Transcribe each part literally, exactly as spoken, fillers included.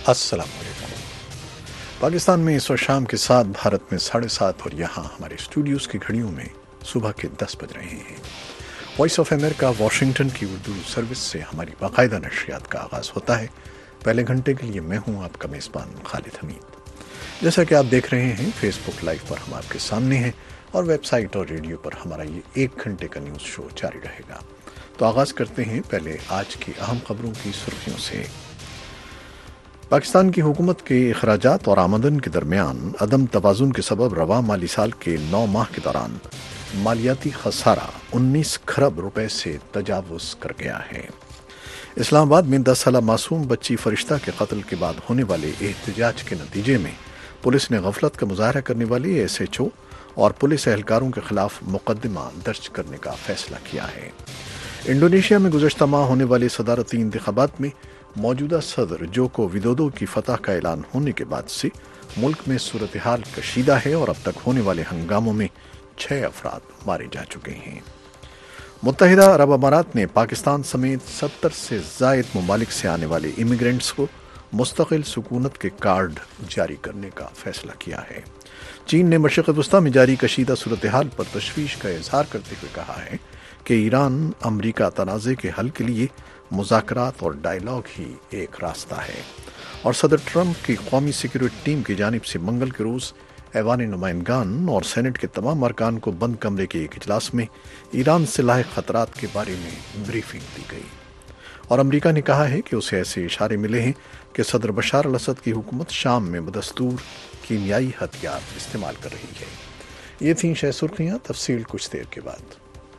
السلام علیکم۔ پاکستان میں اس وقت شام کے ساتھ، بھارت میں ساڑھے سات اور یہاں ہمارے اسٹوڈیوز کی گھڑیوں میں صبح کے دس بج رہے ہیں۔ وائس آف امریکہ واشنگٹن کی اردو سروس سے ہماری باقاعدہ نشریات کا آغاز ہوتا ہے۔ پہلے گھنٹے کے لیے میں ہوں آپ کا میزبان خالد حمید۔ جیسا کہ آپ دیکھ رہے ہیں، فیس بک لائیو پر ہم آپ کے سامنے ہیں اور ویب سائٹ اور ریڈیو پر ہمارا یہ ایک گھنٹے کا نیوز شو جاری رہے گا۔ تو آغاز کرتے ہیں پہلے آج کی اہم خبروں کی سرخیوں سے۔ پاکستان کی حکومت کے اخراجات اور آمدن کے درمیان عدم توازن کے سبب رواں مالی سال کے نو ماہ کے دوران مالیاتی خسارہ انیس کھرب روپے سے تجاوز کر گیا ہے۔ اسلام آباد میں دس سالہ معصوم بچی فرشتہ کے قتل کے بعد ہونے والے احتجاج کے نتیجے میں پولیس نے غفلت کا مظاہرہ کرنے والے ایس ایچ او اور پولیس اہلکاروں کے خلاف مقدمہ درج کرنے کا فیصلہ کیا ہے۔ انڈونیشیا میں گزشتہ ماہ ہونے والے صدارتی انتخابات میں موجودہ صدر جوکو ودودو کی فتح کا اعلان ہونے کے بعد سے ملک میں صورتحال کشیدہ ہے اور اب تک ہونے والے ہنگاموں میں چھ افراد مارے جا چکے ہیں۔ متحدہ عرب امارات نے پاکستان سمیت ستر سے زائد ممالک سے آنے والے امیگرینٹس کو مستقل سکونت کے کارڈ جاری کرنے کا فیصلہ کیا ہے۔ چین نے مشرق وسطیٰ میں جاری کشیدہ صورتحال پر تشویش کا اظہار کرتے ہوئے کہا ہے کہ ایران امریکہ تنازع کے حل کے لیے مذاکرات اور ڈائیلاگ ہی ایک راستہ ہے، اور صدر ٹرمپ کی قومی سیکورٹی ٹیم کی جانب سے منگل کے روز ایوان نمائندگان اور سینٹ کے تمام ارکان کو بند کمرے کے ایک اجلاس میں ایران سے لاحق خطرات کے بارے میں بریفنگ دی گئی، اور امریکہ نے کہا ہے کہ اسے ایسے اشارے ملے ہیں کہ صدر بشار الاسد کی حکومت شام میں بدستور کیمیائی ہتھیار استعمال کر رہی ہے۔ یہ تھیں شہ سرخیاں، تفصیل کچھ دیر کے بعد۔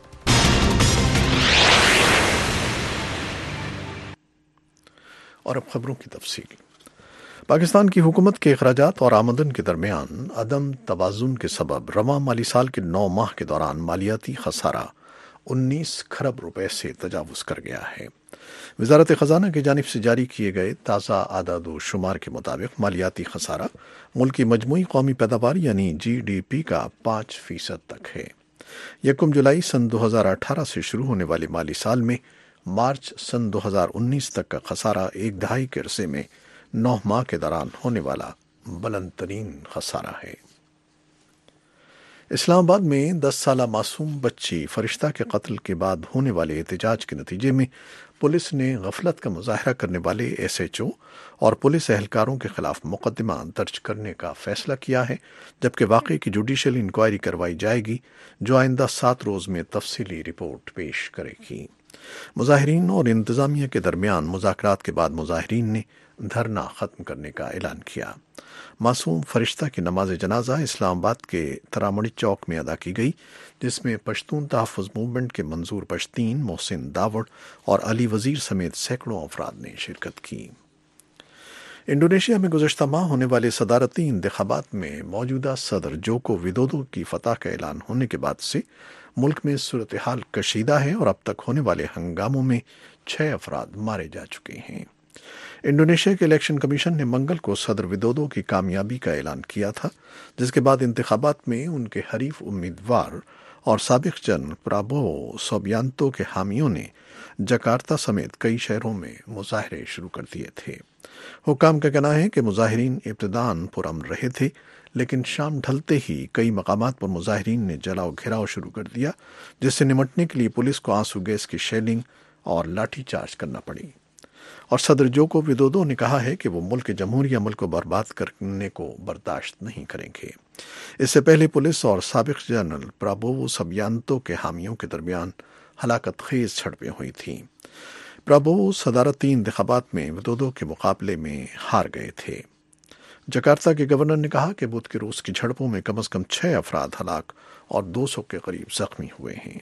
اور اب خبروں کی تفصیل۔ پاکستان کی حکومت کے اخراجات اور آمدن کے درمیان عدم توازن کے سبب رواں مالی سال کے نو ماہ کے دوران مالیاتی خسارہ انیس کھرب روپے سے تجاوز کر گیا ہے۔ وزارت خزانہ کی جانب سے جاری کیے گئے تازہ اعداد و شمار کے مطابق مالیاتی خسارہ ملک کی مجموعی قومی پیداوار یعنی جی ڈی پی کا پانچ فیصد تک ہے۔ یکم جولائی سن دو ہزار اٹھارہ سے شروع ہونے والے مالی سال میں مارچ سن دو ہزار انیس تک کا خسارہ ایک دہائی کے عرصے میں نو ماہ کے دوران ہونے والا بلند ترین خسارہ ہے۔ اسلام آباد میں دس سالہ معصوم بچی فرشتہ کے قتل کے بعد ہونے والے احتجاج کے نتیجے میں پولیس نے غفلت کا مظاہرہ کرنے والے ایس ایچ او اور پولیس اہلکاروں کے خلاف مقدمہ درج کرنے کا فیصلہ کیا ہے، جبکہ واقعے کی جوڈیشل انکوائری کروائی جائے گی جو آئندہ سات روز میں تفصیلی رپورٹ پیش کرے گی۔ مظاہرین اور انتظامیہ کے درمیان مذاکرات کے بعد مظاہرین نے دھرنا ختم کرنے کا اعلان کیا۔ معصوم فرشتہ کی نماز جنازہ اسلام آباد کے ترامڑی چوک میں ادا کی گئی، جس میں پشتون تحفظ موومنٹ کے منظور پشتین، محسن داوڑ اور علی وزیر سمیت سینکڑوں افراد نے شرکت کی۔ انڈونیشیا میں گزشتہ ماہ ہونے والے صدارتی انتخابات میں موجودہ صدر جوکو ودودو کی فتح کا اعلان ہونے کے بعد سے ملک میں صورتحال کشیدہ ہے اور اب تک ہونے والے ہنگاموں میں چھ افراد مارے جا چکے ہیں۔ انڈونیشیا کے الیکشن کمیشن نے منگل کو صدر ودودو کی کامیابی کا اعلان کیا تھا، جس کے بعد انتخابات میں ان کے حریف امیدوار اور سابق جنرل پرابوو سوبیانتو کے حامیوں نے جکارتا سمیت کئی شہروں میں مظاہرے شروع کر دیے تھے۔ حکام کا کہنا ہے کہ مظاہرین ابتداً پرامن رہے تھے، لیکن شام ڈھلتے ہی کئی مقامات پر مظاہرین نے جلاؤ گھیراؤ شروع کر دیا، جس سے نمٹنے کے لیے پولیس کو آنسو گیس کی شیلنگ اور لاٹھی چارج کرنا پڑی، اور صدر جوکو ودودو نے کہا ہے کہ وہ ملک جمہوری عمل کو برباد کرنے کو برداشت نہیں کریں گے۔ اس سے پہلے پولیس اور سابق جنرل پرابوو سوبیانتو کے حامیوں کے درمیان ہلاکت خیز جھڑپیں ہوئی تھیں۔ پرابوو صدارتی انتخابات میں ودودو کے مقابلے میں ہار گئے تھے۔ جکارتا کے گورنر نے کہا کہ بدھ کے روز کی جھڑپوں میں کم از کم چھ افراد ہلاک اور دو سو کے قریب زخمی ہوئے ہیں۔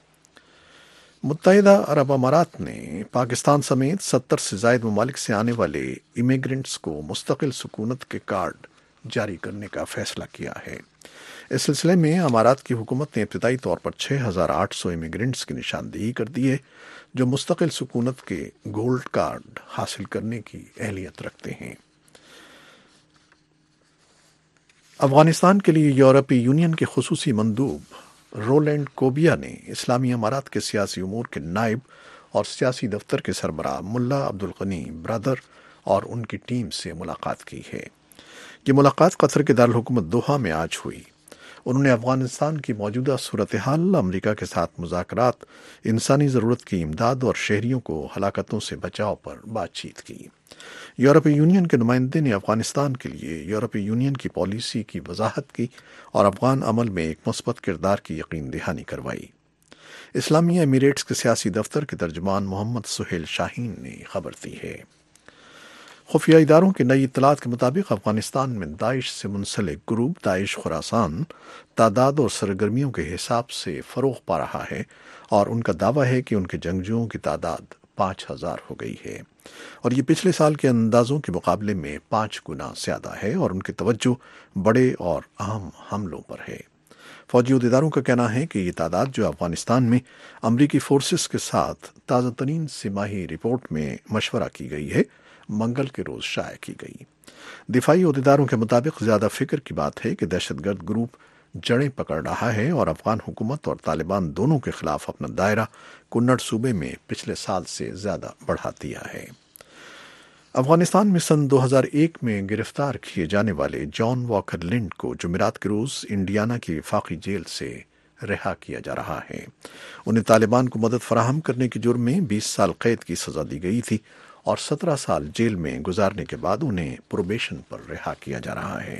متحدہ عرب امارات نے پاکستان سمیت ستر سے زائد ممالک سے آنے والے امیگرینٹس کو مستقل سکونت کے کارڈ جاری کرنے کا فیصلہ کیا ہے۔ اس سلسلے میں امارات کی حکومت نے ابتدائی طور پر چھ ہزار آٹھ سو امیگرینٹس کی نشاندہی کر دی ہے جو مستقل سکونت کے گولڈ کارڈ حاصل کرنے کی اہلیت رکھتے ہیں۔ افغانستان کے لیے یورپی یونین کے خصوصی مندوب رولینڈ کوبیا نے اسلامی امارات کے سیاسی امور کے نائب اور سیاسی دفتر کے سربراہ ملا عبدالغنی برادر اور ان کی ٹیم سے ملاقات کی ہے۔ یہ ملاقات قطر کے دارالحکومت دوحہ میں آج ہوئی۔ انہوں نے افغانستان کی موجودہ صورتحال، امریکہ کے ساتھ مذاکرات، انسانی ضرورت کی امداد اور شہریوں کو ہلاکتوں سے بچاؤ پر بات چیت کی۔ یورپی یونین کے نمائندے نے افغانستان کے لیے یورپی یونین کی پالیسی کی وضاحت کی اور افغان عمل میں ایک مثبت کردار کی یقین دہانی کروائی۔ اسلامیہ ایمریٹس کے سیاسی دفتر کے ترجمان محمد سہیل شاہین نے خبر دی ہے۔ خفیہ اداروں کی نئی اطلاعات کے مطابق افغانستان میں داعش سے منسلک گروپ داعش خراسان تعداد اور سرگرمیوں کے حساب سے فروغ پا رہا ہے اور ان کا دعویٰ ہے کہ ان کے جنگجوؤں کی تعداد پانچ ہزار ہو گئی ہے اور یہ پچھلے سال کے اندازوں کے مقابلے میں پانچ گنا زیادہ ہے اور ان کی توجہ بڑے اور اہم حملوں پر ہے۔ فوجی عہدیداروں کا کہنا ہے کہ یہ تعداد جو افغانستان میں امریکی فورسز کے ساتھ تازہ ترین سہ ماہی رپورٹ میں مشورہ کی گئی ہے، منگل کے روز شائع کی گئی۔ دفاعی عہدیداروں کے مطابق زیادہ فکر کی بات ہے کہ دہشت گرد گروپ جڑیں پکڑ رہا ہے اور افغان حکومت اور طالبان دونوں کے خلاف اپنا دائرہ کنڑ صوبے میں پچھلے سال سے زیادہ بڑھا دیا ہے۔ افغانستان میں سن دو ہزار ایک میں گرفتار کیے جانے والے جان واکر لنڈ کو جمعرات کے روز انڈیانا کی وفاقی جیل سے رہا کیا جا رہا ہے۔ انہیں طالبان کو مدد فراہم کرنے کے جرم میں بیس سال قید کی سزا دی گئی تھی اور سترہ سال جیل میں گزارنے کے بعد انہیں پروبیشن پر رہا کیا جا رہا ہے۔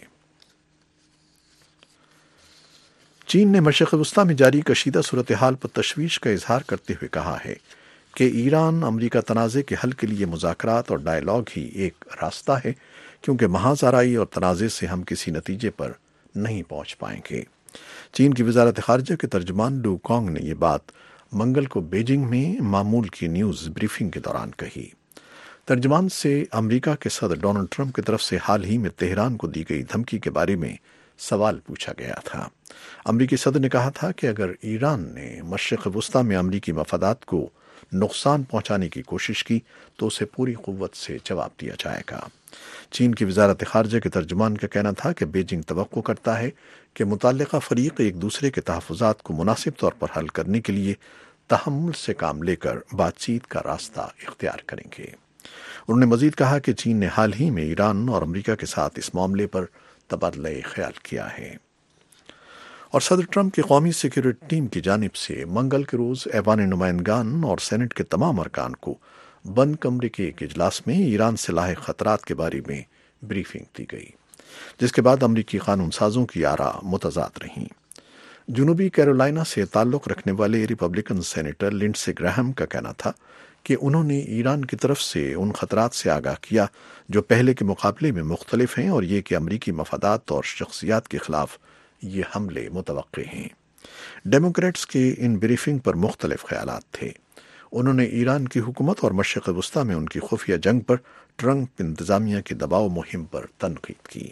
چین نے مشرق وسطیٰ میں جاری کشیدہ صورتحال پر تشویش کا اظہار کرتے ہوئے کہا ہے کہ ایران امریکہ تنازع کے حل کے لیے مذاکرات اور ڈائیلاگ ہی ایک راستہ ہے، کیونکہ محاذ آرائی اور تنازع سے ہم کسی نتیجے پر نہیں پہنچ پائیں گے۔ چین کی وزارت خارجہ کے ترجمان لو کانگ نے یہ بات منگل کو بیجنگ میں معمول کی نیوز بریفنگ کے دوران کہی۔ ترجمان سے امریکہ کے صدر ڈونلڈ ٹرمپ کی طرف سے حال ہی میں تہران کو دی گئی دھمکی کے بارے میں سوال پوچھا گیا تھا۔ امریکی صدر نے کہا تھا کہ اگر ایران نے مشرق وسطیٰ میں امریکی مفادات کو نقصان پہنچانے کی کوشش کی تو اسے پوری قوت سے جواب دیا جائے گا۔ چین کی وزارت خارجہ کے ترجمان کا کہنا تھا کہ بیجنگ توقع کرتا ہے کہ متعلقہ فریق ایک دوسرے کے تحفظات کو مناسب طور پر حل کرنے کے لیے تحمل سے کام لے کر بات چیت کا راستہ اختیار کریں گے۔ انہوں نے مزید کہا کہ چین نے حال ہی میں ایران اور امریکہ کے ساتھ اس معاملے پر تبادلہ خیال کیا ہے۔ اور صدر ٹرمپ کی قومی سیکیورٹی ٹیم کی جانب سے منگل کے روز ایوان نمائندگان اور سینٹ کے تمام ارکان کو بند کمرے کے ایک اجلاس میں ایران سے لاحق خطرات کے بارے میں بریفنگ دی گئی، جس کے بعد امریکی قانون سازوں کی آراء متضاد رہیں۔ جنوبی کیرولائنا سے تعلق رکھنے والے ریپبلکن سینیٹر لنڈسے گراہم کا کہنا تھا کہ انہوں نے ایران کی طرف سے ان خطرات سے آگاہ کیا جو پہلے کے مقابلے میں مختلف ہیں، اور یہ کہ امریکی مفادات اور شخصیات کے خلاف یہ حملے متوقع ہیں۔ ڈیموکریٹس کے ان بریفنگ پر مختلف خیالات تھے۔ انہوں نے ایران کی حکومت اور مشرق وسطیٰ میں ان کی خفیہ جنگ پر ٹرمپ انتظامیہ کی دباؤ مہم پر تنقید کی۔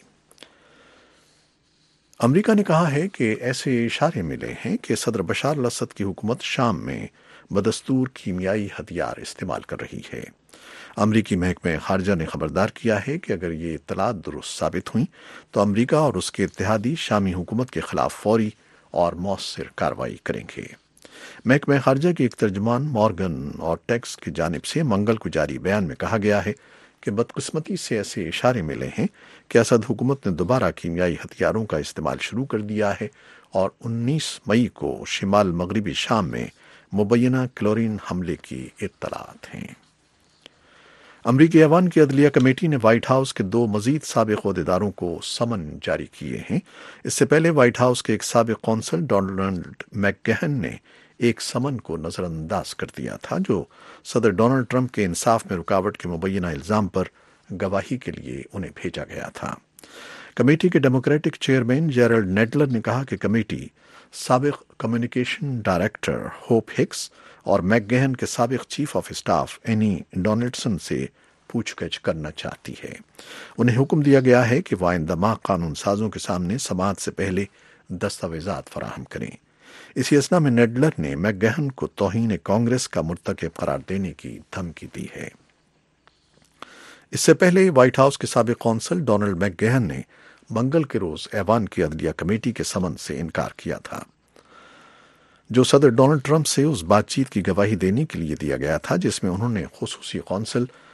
امریکہ نے کہا ہے کہ ایسے اشارے ملے ہیں کہ صدر بشار الاسد کی حکومت شام میں بدستور کیمیائی ہتھیار استعمال کر رہی ہے۔ امریکی محکمہ خارجہ نے خبردار کیا ہے کہ اگر یہ اطلاعات درست ثابت ہوئیں تو امریکہ اور اس کے اتحادی شامی حکومت کے خلاف فوری اور مؤثر کارروائی کریں گے۔ محکمہ خارجہ کے ایک ترجمان مورگن اور ٹیکس کی جانب سے منگل کو جاری بیان میں کہا گیا ہے کہ بدقسمتی سے ایسے اشارے ملے ہیں کہ اسد حکومت نے دوبارہ کیمیائی ہتھیاروں کا استعمال شروع کر دیا ہے اور انیس مئی کو شمال مغربی شام میں مبینہ کلورین حملے کی اطلاعات ہیں۔ امریکی ایوان کی عدلیہ کمیٹی نے وائٹ ہاؤس کے دو مزید سابق عہدیداروں کو سمن جاری کیے ہیں۔ اس سے پہلے وائٹ ہاؤس کے ایک سابق قونصل ڈونلڈ میک گہن نے ایک سمن کو نظر انداز کر دیا تھا جو صدر ڈونلڈ ٹرمپ کے انصاف میں رکاوٹ کے مبینہ الزام پر گواہی کے لیے انہیں بھیجا گیا تھا۔ کمیٹی کے ڈیموکریٹک چیئرمین جیرلڈ نیڈلر نے کہا کہ کمیٹی سابق کمیونیکیشن ڈائریکٹر ہوپ ہکس اور میک گہن کے سابق chief of staff Annie Donaldson سے پوچھ گچھ کرنا چاہتی ہے۔ انہیں حکم دیا گیا ہے کہ وہ آئندہ ماہ قانون سازوں کے سامنے سماعت سے پہلے دستاویزات فراہم کریں۔ اسی اثنا میں نیڈلر نے میک گہن کو توہین کانگریس کا مرتکب قرار دینے کی دھمکی دی ہے۔ اس سے پہلے وائٹ ہاؤس کے سابق قونصل ڈونلڈ میک گہن نے منگل کے روز ایوان کی عدلیہ کمیٹی کے سمن سے انکار کیا تھا جو صدر ڈونلڈ ٹرمپ سے اس بات چیت کی گواہی دینے کے لیے دیا گیا تھا جس میں انہوں نے خصوصی قونصل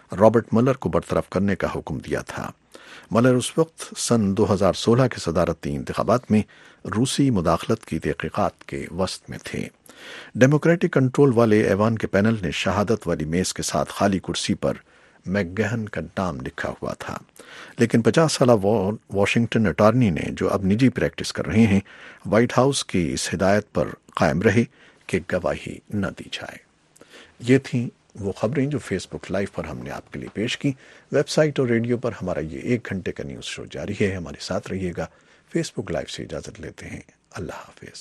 رابرٹ ملر کو برطرف کرنے کا حکم دیا تھا۔ ملر اس وقت سن دو ہزار سولہ کے صدارتی انتخابات میں روسی مداخلت کی تحقیقات کے وسط میں تھے۔ ڈیموکریٹک کنٹرول والے ایوان کے پینل نے شہادت والی میز کے ساتھ خالی کرسی پر میک گہن کا نام لکھا ہوا تھا، لیکن پچاس سالہ واشنگٹن اٹارنی نے جو اب نجی پریکٹس کر رہے ہیں، وائٹ ہاؤس کی اس ہدایت پر قائم رہے کہ گواہی نہ دی جائے۔ یہ تھیں وہ خبریں جو فیس بک لائیو پر ہم نے آپ کے لیے پیش کی۔ ویب سائٹ اور ریڈیو پر ہمارا یہ ایک گھنٹے کا نیوز شو جاری ہے، ہمارے ساتھ رہیے گا۔ فیس بک لائیو سے اجازت لیتے ہیں، اللہ حافظ۔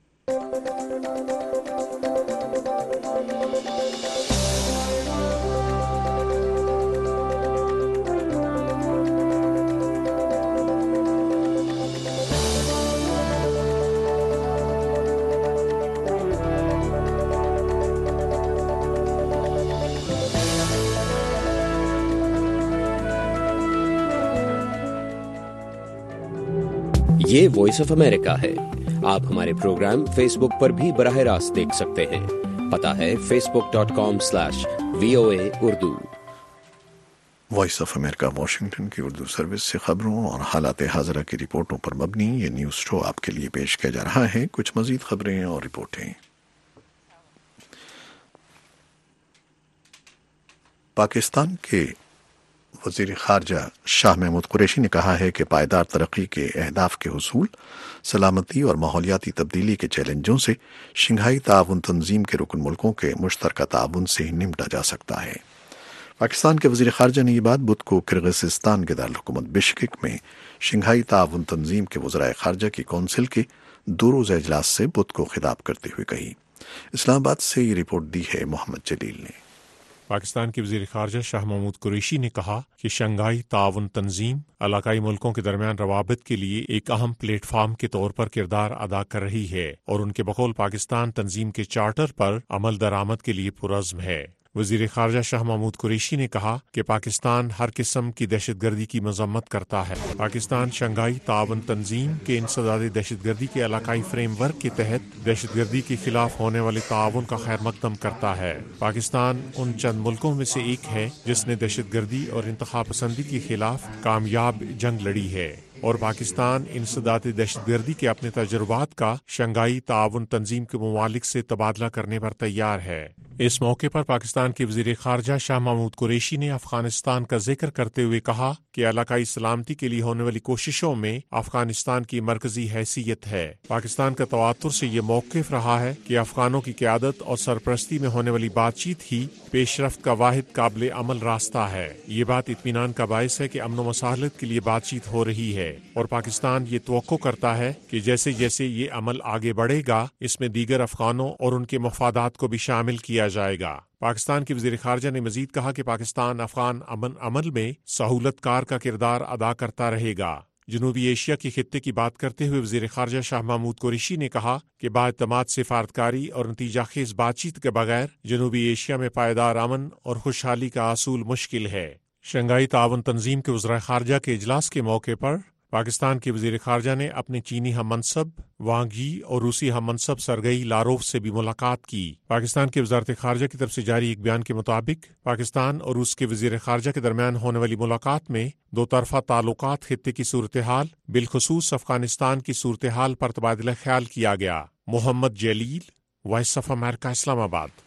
یہ وائس آف امریکہ ہے۔ آپ ہمارے پروگرام فیس بک پر بھی براہ راست دیکھ سکتے ہیں۔ پتہ ہے Facebook dot com slash V O A Urdu. Voice of America Washington کی اردو سروس سے خبروں اور حالات حاضرہ کی رپورٹوں پر مبنی یہ نیوز شو آپ کے لیے پیش کیا جا رہا ہے۔ کچھ مزید خبریں اور رپورٹیں۔ پاکستان کے وزیر خارجہ شاہ محمود قریشی نے کہا ہے کہ پائیدار ترقی کے اہداف کے حصول، سلامتی اور ماحولیاتی تبدیلی کے چیلنجوں سے شنگھائی تعاون تنظیم کے رکن ملکوں کے مشترکہ تعاون سے ہی نمٹا جا سکتا ہے۔ پاکستان کے وزیر خارجہ نے یہ بات بدھ کو کرغزستان کے دارالحکومت بشکک میں شنگھائی تعاون تنظیم کے وزرائے خارجہ کی کونسل کے دو روزہ اجلاس سے بدھ کو خطاب کرتے ہوئے کہی۔ اسلام آباد سے یہ رپورٹ دی ہے محمد جلیل نے۔ پاکستان کے وزیر خارجہ شاہ محمود قریشی نے کہا کہ شنگھائی تعاون تنظیم علاقائی ملکوں کے درمیان روابط کے لیے ایک اہم پلیٹ فارم کے طور پر کردار ادا کر رہی ہے اور ان کے بقول پاکستان تنظیم کے چارٹر پر عمل درآمد کے لیے پرعزم ہے۔ وزیر خارجہ شاہ محمود قریشی نے کہا کہ پاکستان ہر قسم کی دہشت گردی کی مذمت کرتا ہے۔ پاکستان شنگھائی تعاون تنظیم کے انسداد دہشت گردی کے علاقائی فریم ورک کے تحت دہشت گردی کے خلاف ہونے والے تعاون کا خیر مقدم کرتا ہے۔ پاکستان ان چند ملکوں میں سے ایک ہے جس نے دہشت گردی اور انتخاب پسندی کے خلاف کامیاب جنگ لڑی ہے، اور پاکستان انسداد دہشت گردی کے اپنے تجربات کا شنگھائی تعاون تنظیم کے ممالک سے تبادلہ کرنے پر تیار ہے۔ اس موقع پر پاکستان کے وزیر خارجہ شاہ محمود قریشی نے افغانستان کا ذکر کرتے ہوئے کہا کہ علاقائی سلامتی کے لیے ہونے والی کوششوں میں افغانستان کی مرکزی حیثیت ہے۔ پاکستان کا تواتر سے یہ موقف رہا ہے کہ افغانوں کی قیادت اور سرپرستی میں ہونے والی بات چیت ہی پیش رفت کا واحد قابل عمل راستہ ہے۔ یہ بات اطمینان کا باعث ہے کہ امن و مصالحت کے لیے بات چیت ہو رہی ہے، اور پاکستان یہ توقع کرتا ہے کہ جیسے جیسے یہ عمل آگے بڑھے گا، اس میں دیگر افغانوں اور ان کے مفادات کو بھی شامل کیا جائے گا۔ پاکستان کے وزیر خارجہ نے مزید کہا کہ پاکستان افغان امن عمل میں سہولت کار کا کردار ادا کرتا رہے گا۔ جنوبی ایشیا کے خطے کی بات کرتے ہوئے وزیر خارجہ شاہ محمود قریشی نے کہا کہ بااعتماد سفارتکاری اور نتیجہ خیز بات چیت کے بغیر جنوبی ایشیا میں پائیدار امن اور خوشحالی کا حصول مشکل ہے۔ شنگھائی تعاون تنظیم کے وزرائے خارجہ کے اجلاس کے موقع پر پاکستان کے وزیر خارجہ نے اپنے چینی ہم منصب وانگ یی اور روسی ہم منصب سرگئی لاروف سے بھی ملاقات کی۔ پاکستان کی وزارت خارجہ کی طرف سے جاری ایک بیان کے مطابق پاکستان اور روس کے وزیر خارجہ کے درمیان ہونے والی ملاقات میں دو طرفہ تعلقات، خطے کی صورتحال، بالخصوص افغانستان کی صورتحال پر تبادلہ خیال کیا گیا۔ محمد جلیل، وائس آف امریکہ، اسلام آباد۔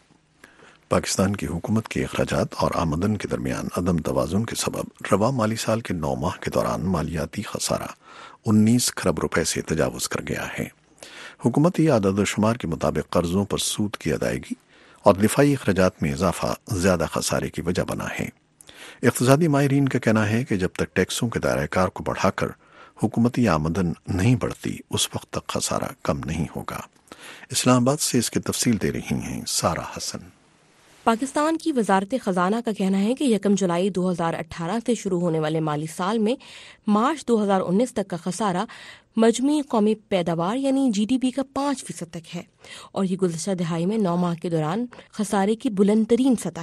پاکستان کی حکومت کے اخراجات اور آمدن کے درمیان عدم توازن کے سبب رواں مالی سال کے نو ماہ کے دوران مالیاتی خسارہ انیس کھرب روپے سے تجاوز کر گیا ہے۔ حکومتی اعداد و شمار کے مطابق قرضوں پر سود کی ادائیگی اور دفاعی اخراجات میں اضافہ زیادہ خسارے کی وجہ بنا ہے۔ اقتصادی ماہرین کا کہنا ہے کہ جب تک ٹیکسوں کے دائرہ کار کو بڑھا کر حکومتی آمدن نہیں بڑھتی، اس وقت تک خسارہ کم نہیں ہوگا۔ اسلام آباد سے اس کی تفصیل دے رہی ہیں سارہ حسن۔ پاکستان کی وزارت خزانہ کا کہنا ہے کہ یکم جولائی دو ہزار اٹھارہ سے شروع ہونے والے مالی سال میں مارچ دو ہزار انیس تک کا خسارہ مجموعی قومی پیداوار یعنی جی ڈی پی کا پانچ فیصد تک ہے، اور یہ گزشتہ دہائی میں نو ماہ کے دوران خسارے کی بلند ترین سطح ہے۔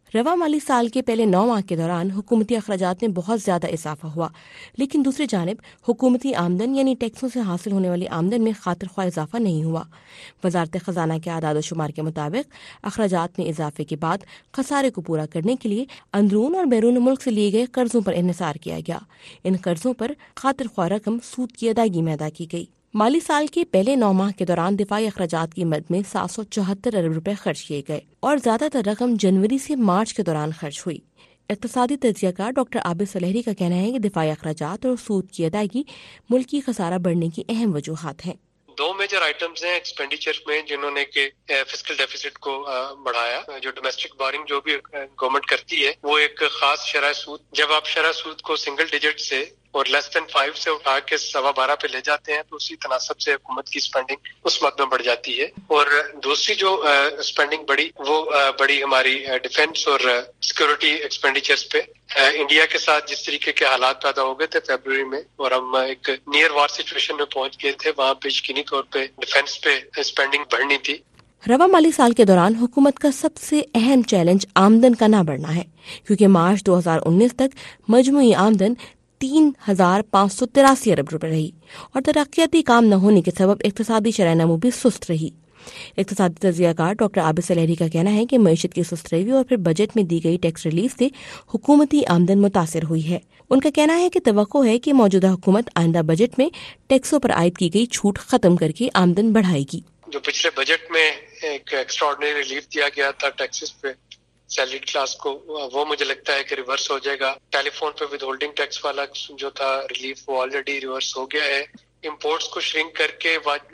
रवा माली साल के पहले नौ माह के दौरान हुकूमती अखराजात में बहुत ज़्यादा इजाफा हुआ, लेकिन दूसरी जानिब हुकूमती आमदन यानी टैक्सों से हासिल होने वाली आमदन में खातिर ख्वाह इजाफा नहीं हुआ। वजारत ख़जाना के आदाद शुमार के मुताबिक अखराजात में इजाफे के बाद खसारे को पूरा करने के लिए अंदरून और बैरून मुल्क से लिए गए कर्जों पर इन्हिसार किया गया। इन कर्जों पर खातिर ख्वाह रकम सूद की अदायगी में अदा की गई। माली साल के पहले नौ माह के दौरान दिफाई अखराजात की मद में सात सौ चौहत्तर अरब रुपए खर्च किए गए और ज्यादातर रकम जनवरी से मार्च के दौरान खर्च हुई। इक़्तिसादी तज्ज़ियाकार डॉक्टर आबिद सलेहरी का कहना है कि दिफाई अखराजात और सूद की अदायगी मुल्की खसारा बढ़ने की अहम वजूहात हैं। दो मेजर आइटम्स हैं एक्सपेंडिचर में जिन्होंने के फिस्कल डेफिसिट को बढ़ाया। जो डोमेस्टिक बोरिंग जो भी गवर्नमेंट करती है वो एक खास शरह सूद, जब आप शरह सूद को सिंगल डिजिट से और लेस देन फाइव से उठा के सवा बारह पे ले जाते हैं तो उसी तनासब से हुकूमत की स्पेंडिंग उस मद में बढ़ जाती है। और दूसरी जो स्पेंडिंग बढ़ी वो बड़ी हमारी डिफेंस और सिक्योरिटी एक्सपेंडिचर्स पे। इंडिया के साथ जिस तरीके के हालात पैदा हो गए थे फरवरी में और हम एक नियर वार सिचुएशन में पहुंच गए थे, वहाँ पे यकीनी तौर पे डिफेंस पे स्पेंडिंग बढ़नी थी। रवा माली साल के दौरान हुकूमत का सबसे अहम चैलेंज आमदन का ना बढ़ना है, क्योंकि मार्च दो हजार उन्नीस तक मजमूई आमदन तीन हजार पाँच सौ तिरासी अरब रुपए रही और तरक्याती काम न होने के सबब इक़्तिसादी शरह नमू भी सुस्त रही। इक़्तिसादी तज्ज़ियाकार डॉक्टर आबिद सलेहरी का कहना है कि मईशत की सुस्त रवी और फिर बजट में दी गई टैक्स रिलीफ से हुकूमती आमदन मुतासिर हुई है। उनका कहना है कि तवक्को है कि मौजूदा हुकूमत आइंदा बजट में टैक्सों पर आयद की गई छूट खत्म करके आमदन बढ़ाएगी। जो पिछले बजट में एक एक्स्ट्राऑर्डिनरी रिलीफ दिया गया था टैक्सेस पे सैलरीड क्लास को, वो मुझे लगता है कि रिवर्स हो जाएगा। टेलीफोन पे विद होल्डिंग टैक्स वाला जो था रिलीफ वो ऑलरेडी रिवर्स हो गया है। इंपोर्ट्स को श्रिंक करके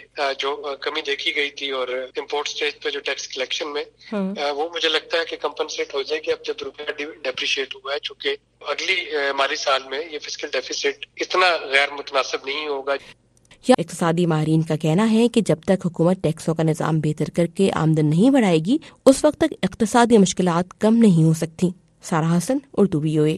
जो कमी देखी गई थी और इंपोर्ट स्टेज पे जो टैक्स कलेक्शन में वो मुझे लगता है कि कंपनसेट हो जाएगी अब जब रुपया डेप्रिशिएट हुआ है, चूंकि अगली माली साल में ये फिस्कल डेफिसिट इतना गैर मुतनासिब नहीं होगा। इक़्तिसादी माहिरीन का कहना है कि जब तक हुकूमत टैक्सों का निज़ाम बेहतर करके आमदन नहीं बढ़ाएगी उस वक्त तक इक़्तिसादी मुश्किलात कम नहीं हो सकती। Sara Hasan, Urdu V O A.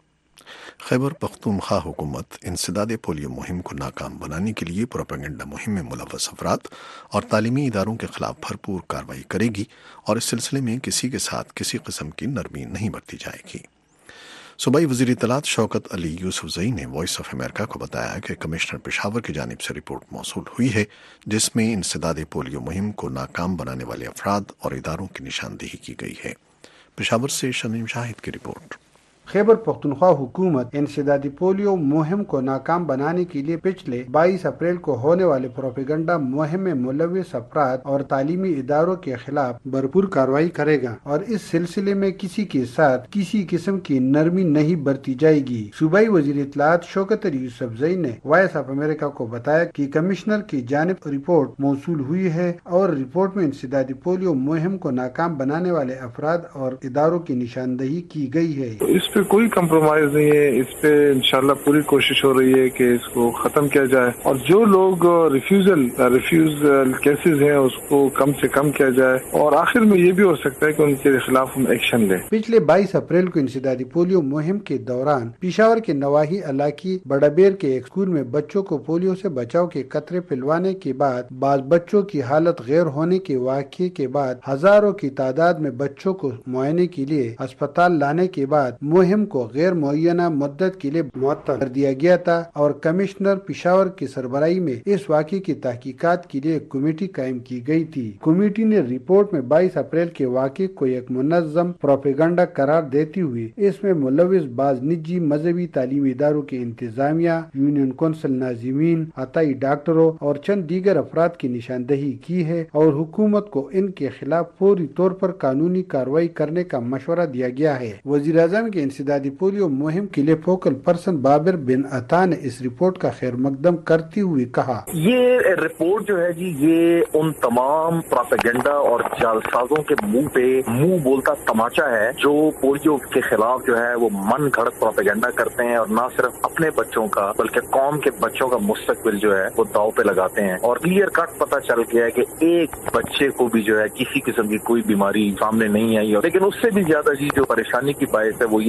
Khyber Pakhtunkhwa हुकूमत इंसदाद पोलियो मुहिम को नाकाम बनाने के लिए प्रोपेगेंडा मुहिम में मुलव्वस अफराद और तालीमी इदारों के खिलाफ भरपूर कार्रवाई करेगी और इस सिलसिले में किसी के साथ किसी किस्म की नरमी नहीं बरती जाएगी। सूबाई वज़ीर इत्तलात शौकत अली यूसुफजई ने वॉइस ऑफ अमेरिका को बताया कि कमिश्नर पेशावर की जानिब से रिपोर्ट मौसूल हुई है जिसमें इंसदाद पोलियो मुहिम को नाकाम बनाने वाले अफराद और इदारों की निशानदेही की गई है। पेशावर से शमीम शाहिद की रिपोर्ट। खैबर पख्तूनख्वा हुकूमत इंसदादी पोलियो मुहिम को नाकाम बनाने के लिए पिछले बाईस अप्रैल को होने वाले प्रोपेगेंडा मुहिम में मुलव्वस अफराद और तालीमी इदारों के खिलाफ भरपूर कार्रवाई करेगा और इस सिलसिले में किसी के साथ किसी किस्म की नरमी नहीं बरती जाएगी। सूबाई वज़ीर इत्तलात शौकत अली यूसुफजई ने वॉइस ऑफ अमेरिका को बताया कि कमिश्नर की जानिब रिपोर्ट मौसूल हुई है और रिपोर्ट में इंसदादी पोलियो मुहिम को नाकाम बनाने वाले अफराद और इदारों की निशानदेही की गई है। इस पे कोई कंप्रोमाइज नहीं है, इस पे इंशाल्लाह पूरी कोशिश हो रही है कि इसको खत्म किया जाए और जो लोग रिफ्यूजल रिफ्यूजल केसेस हैं उसको कम से कम किया जाए और आखिर में ये भी हो सकता है कि उनके खिलाफ हम एक्शन लें। पिछले बाईस अप्रैल को इंसदादी पोलियो मुहिम के दौरान पेशावर के नवाही इलाकी बड़ाबेर के एक स्कूल में बच्चों को पोलियो से बचाव के कतरे पिलवाने के बाद बाज बच्चों की हालत गैर होने के वाक़ये के बाद हजारों की तादाद में बच्चों को मुआयने के लिए अस्पताल लाने के बाद मुहिम को गैर मुअय्यना मुद्दत के लिए मुअत्तल कर दिया गया था और कमिश्नर पेशावर की सरबराही में इस वाक़ये की तहकीकात के लिए एक कमेटी कायम की गई थी। कमेटी ने रिपोर्ट में बाईस अप्रैल के वाक़ये को एक मुनज़्ज़म प्रोपेगेंडा करार देती हुई इसमें मुलव्वस बाज निजी मजहबी तालीमी इदारों के इंतजामिया, यूनियन कौंसिल नाज़िमीन, अताई डॉक्टरों और चंद दीगर अफराद की निशानदेही की है और हुकूमत को इनके खिलाफ फौरी तौर पर कानूनी कार्रवाई करने का मशवरा दिया गया है। वज़ीर आज़म के इंसदादी पोलियो मुहिम के लिए फोकल पर्सन बाबिर बिन अता ने इस रिपोर्ट का खैर मकदम करते हुए कहा, ये रिपोर्ट जो है जी ये उन तमाम प्रोपेगेंडा और जालसाजों के मुंह पे मुंह बोलता तमाचा है जो पोलियो के खिलाफ जो है वो मन घड़त प्रोपेगेंडा करते हैं और न सिर्फ अपने बच्चों का बल्कि कौम के बच्चों का मुस्तकबिल जो है वो दाव पे लगाते हैं। और क्लियर कट पता चल गया है कि एक बच्चे को भी जो है किसी किस्म की कोई बीमारी सामने नहीं आई, और लेकिन उससे भी ज्यादा जी जो परेशानी की बात है वो ये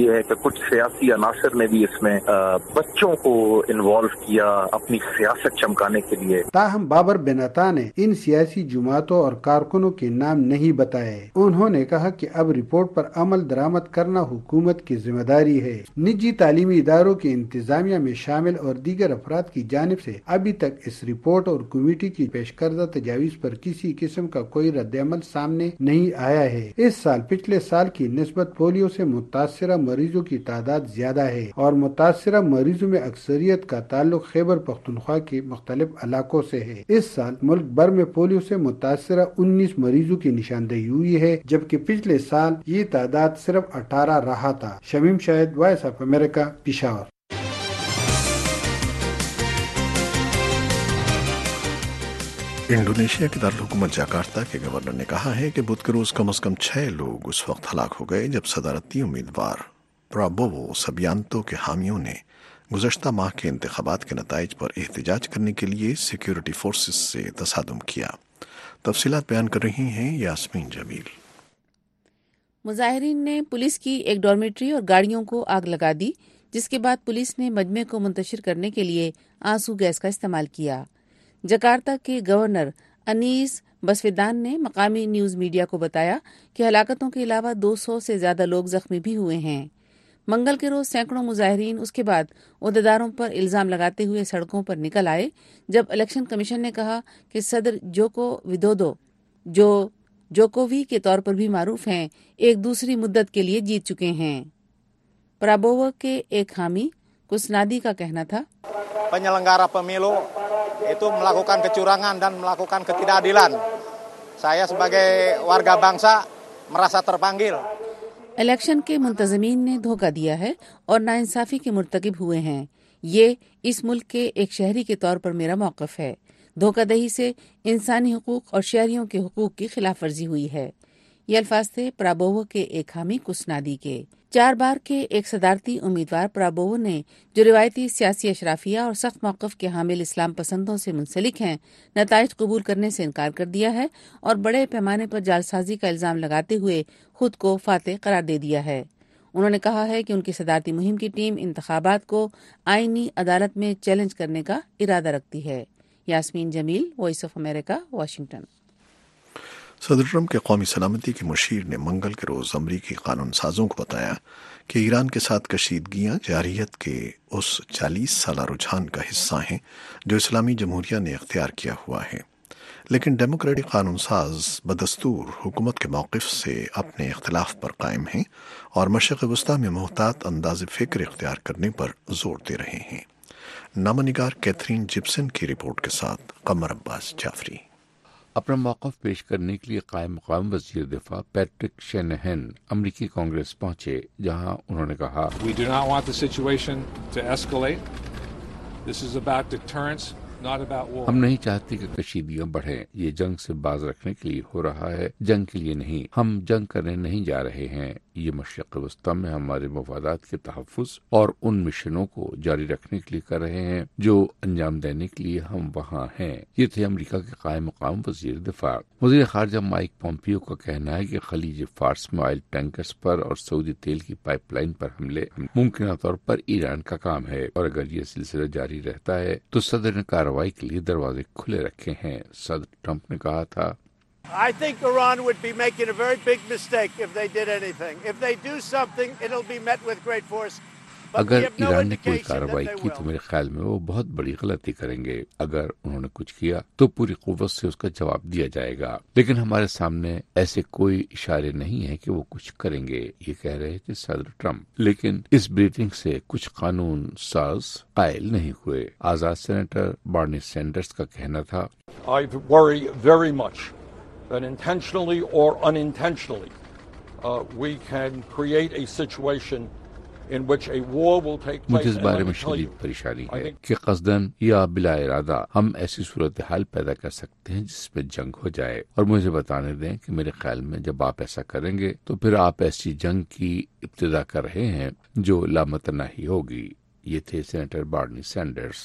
یہ ہے کہ کچھ سیاسی عناصر نے بھی اس میں بچوں کو انوالو کیا اپنی سیاست چمکانے کے لیے. تاہم بابر بن عطا نے ان سیاسی جماعتوں اور کارکنوں کے نام نہیں بتائے. انہوں نے کہا کہ اب رپورٹ پر عمل درآمد کرنا حکومت کی ذمہ داری ہے. نجی تعلیمی اداروں کی انتظامیہ میں شامل اور دیگر افراد کی جانب سے ابھی تک اس رپورٹ اور کمیٹی کی پیش کردہ تجاویز پر کسی قسم کا کوئی رد عمل سامنے نہیں آیا ہے. اس سال پچھلے سال کی نسبت پولیو سے متاثرہ مریضوں کی تعداد زیادہ ہے اور متاثرہ مریضوں میں اکثریت کا تعلق خیبر پختونخوا کے مختلف علاقوں سے ہے. اس سال ملک بھر میں پولیو سے متاثرہ انیس مریضوں کی نشاندہی ہوئی ہے، جبکہ پچھلے سال یہ تعداد صرف اٹھارہ رہا تھا. Shamim Shahid, Voice of America, Peshawar. Indonesia کے دارالحکومت جاکارتا کے گورنر نے کہا ہے کہ بدھ کے روز کم از کم چھ لوگ اس وقت ہلاک ہو گئے جب صدارتی امیدوار پرابوو سبیانتو کے حامیوں نے گزشتہ ماہ کے انتخابات کے نتائج پر احتجاج کرنے کے لیے سیکیورٹی فورسز سے تصادم کیا. تفصیلات بیان کر رہی ہیں یاسمین جمیل. مظاہرین نے پولیس کی ایک ڈارمیٹری اور گاڑیوں کو آگ لگا دی، جس کے بعد پولیس نے مجمع کو منتشر کرنے کے لیے آنسو گیس کا استعمال کیا. جکارتا کے گورنر انیس بسویدان نے مقامی نیوز میڈیا کو بتایا کہ ہلاکتوں کے علاوہ دو سو سے زیادہ لوگ زخمی بھی ہوئے ہیں. منگل کے روز سینکڑوں مظاہرین اس کے بعد عہدیداروں پر الزام لگاتے ہوئے سڑکوں پر نکل آئے جب الیکشن کمیشن نے کہا کہ صدر جوکو ودودو، جو جوکووی کے طور پر بھی معروف ہیں، ایک دوسری مدت کے لیے جیت چکے ہیں. پرابوو کے ایک حامی کسنادی کا کہنا تھا، penyelenggara pemilu itu melakukan kecurangan dan melakukan ketidakadilan. Saya sebagai warga bangsa merasa terpanggil. Election کے منتظمین نے دھوکہ دیا ہے اور ناانصافی کے مرتکب ہوئے ہیں. یہ اس ملک کے ایک شہری کے طور پر میرا موقف ہے. دھوکہ دہی سے انسانی حقوق اور شہریوں کے حقوق کی خلاف ورزی ہوئی ہے. یہ الفاظ تھے پرابوو کے ایک حامی کسنادی کے. چار بار کے ایک صدارتی امیدوار پرابوو نے، جو روایتی سیاسی اشرافیہ اور سخت موقف کے حامل اسلام پسندوں سے منسلک ہیں، نتائج قبول کرنے سے انکار کر دیا ہے اور بڑے پیمانے پر جعلسازی کا الزام لگاتے ہوئے خود کو فاتح قرار دے دیا ہے. انہوں نے کہا ہے کہ ان کی صدارتی مہم کی ٹیم انتخابات کو آئینی عدالت میں چیلنج کرنے کا ارادہ رکھتی ہے. Yasmeen Jamil, Voice of America, Washington. صدر ٹرمپ کے قومی سلامتی کے مشیر نے منگل کے روز امریکی قانون سازوں کو بتایا کہ ایران کے ساتھ کشیدگیاں جارحیت کے اس چالیس سالہ رجحان کا حصہ ہیں جو اسلامی جمہوریہ نے اختیار کیا ہوا ہے. لیکن ڈیموکریٹک قانون ساز بدستور حکومت کے موقف سے اپنے اختلاف پر قائم ہیں اور مشرق وسطیٰ میں محتاط انداز فکر اختیار کرنے پر زور دے رہے ہیں. نامہ نگار کیتھرین جپسن کی رپورٹ کے ساتھ قمر عباس جعفری. اپنا موقف پیش کرنے کے لیے قائم مقام وزیر دفاع پیٹرک شینہن امریکی کانگریس پہنچے، جہاں انہوں نے کہا، We do not want the situation to escalate. This is about deterrence, not about war. ہم نہیں چاہتے کہ کشیدگیاں بڑھیں. یہ جنگ سے باز رکھنے کے لیے ہو رہا ہے، جنگ کے لیے نہیں. ہم جنگ کرنے نہیں جا رہے ہیں. یہ مشرق وسطیٰ میں ہمارے مفادات کے تحفظ اور ان مشنوں کو جاری رکھنے کے لیے کر رہے ہیں جو انجام دینے کے لیے ہم وہاں ہیں. یہ تھے امریکہ کے قائم مقام وزیر دفاع. وزیر خارجہ مائک پومپیو کا کہنا ہے کہ خلیج فارس میں آئل ٹینکرز پر اور سعودی تیل کی پائپ لائن پر حملے ممکنہ طور پر ایران کا کام ہے، اور اگر یہ سلسلہ جاری رہتا ہے تو صدر نے کارروائی کے لیے دروازے کھلے رکھے ہیں. صدر ٹرمپ نے کہا تھا، I think Iran would be making a very big mistake if they did anything. If they do something, it'll be met with great force. اگر ایران نے کوئی کارروائی کی تو میرے خیال میں وہ بہت بڑی غلطی کریں گے. اگر انہوں نے کچھ کیا تو پوری قوت سے اس کا جواب دیا جائے گا. لیکن ہمارے سامنے ایسے کوئی اشارے نہیں ہیں کہ وہ کچھ کریں گے. یہ کہہ رہے تھے صدر ٹرمپ. لیکن اس بریفنگ سے کچھ قانون ساز قائل نہیں ہوئے. آزاد سینیٹر بارنی سینڈرز کا کہنا تھا، I worry very much that intentionally or unintentionally uh, we can create a situation in which a war will take place. مجھے اس بارے میں شدید پریشانی ہے کہ قصداً یا بلا ارادہ ہم ایسی صورتحال پیدا کر سکتے ہیں جس پہ جنگ ہو جائے. اور مجھے بتانے دیں کہ میرے خیال میں جب آپ ایسا کریں گے تو پھر آپ ایسی جنگ کی ابتدا کر رہے ہیں جو لامتناہی ہوگی. یہ تھے سینیٹر بارنی سینڈرز.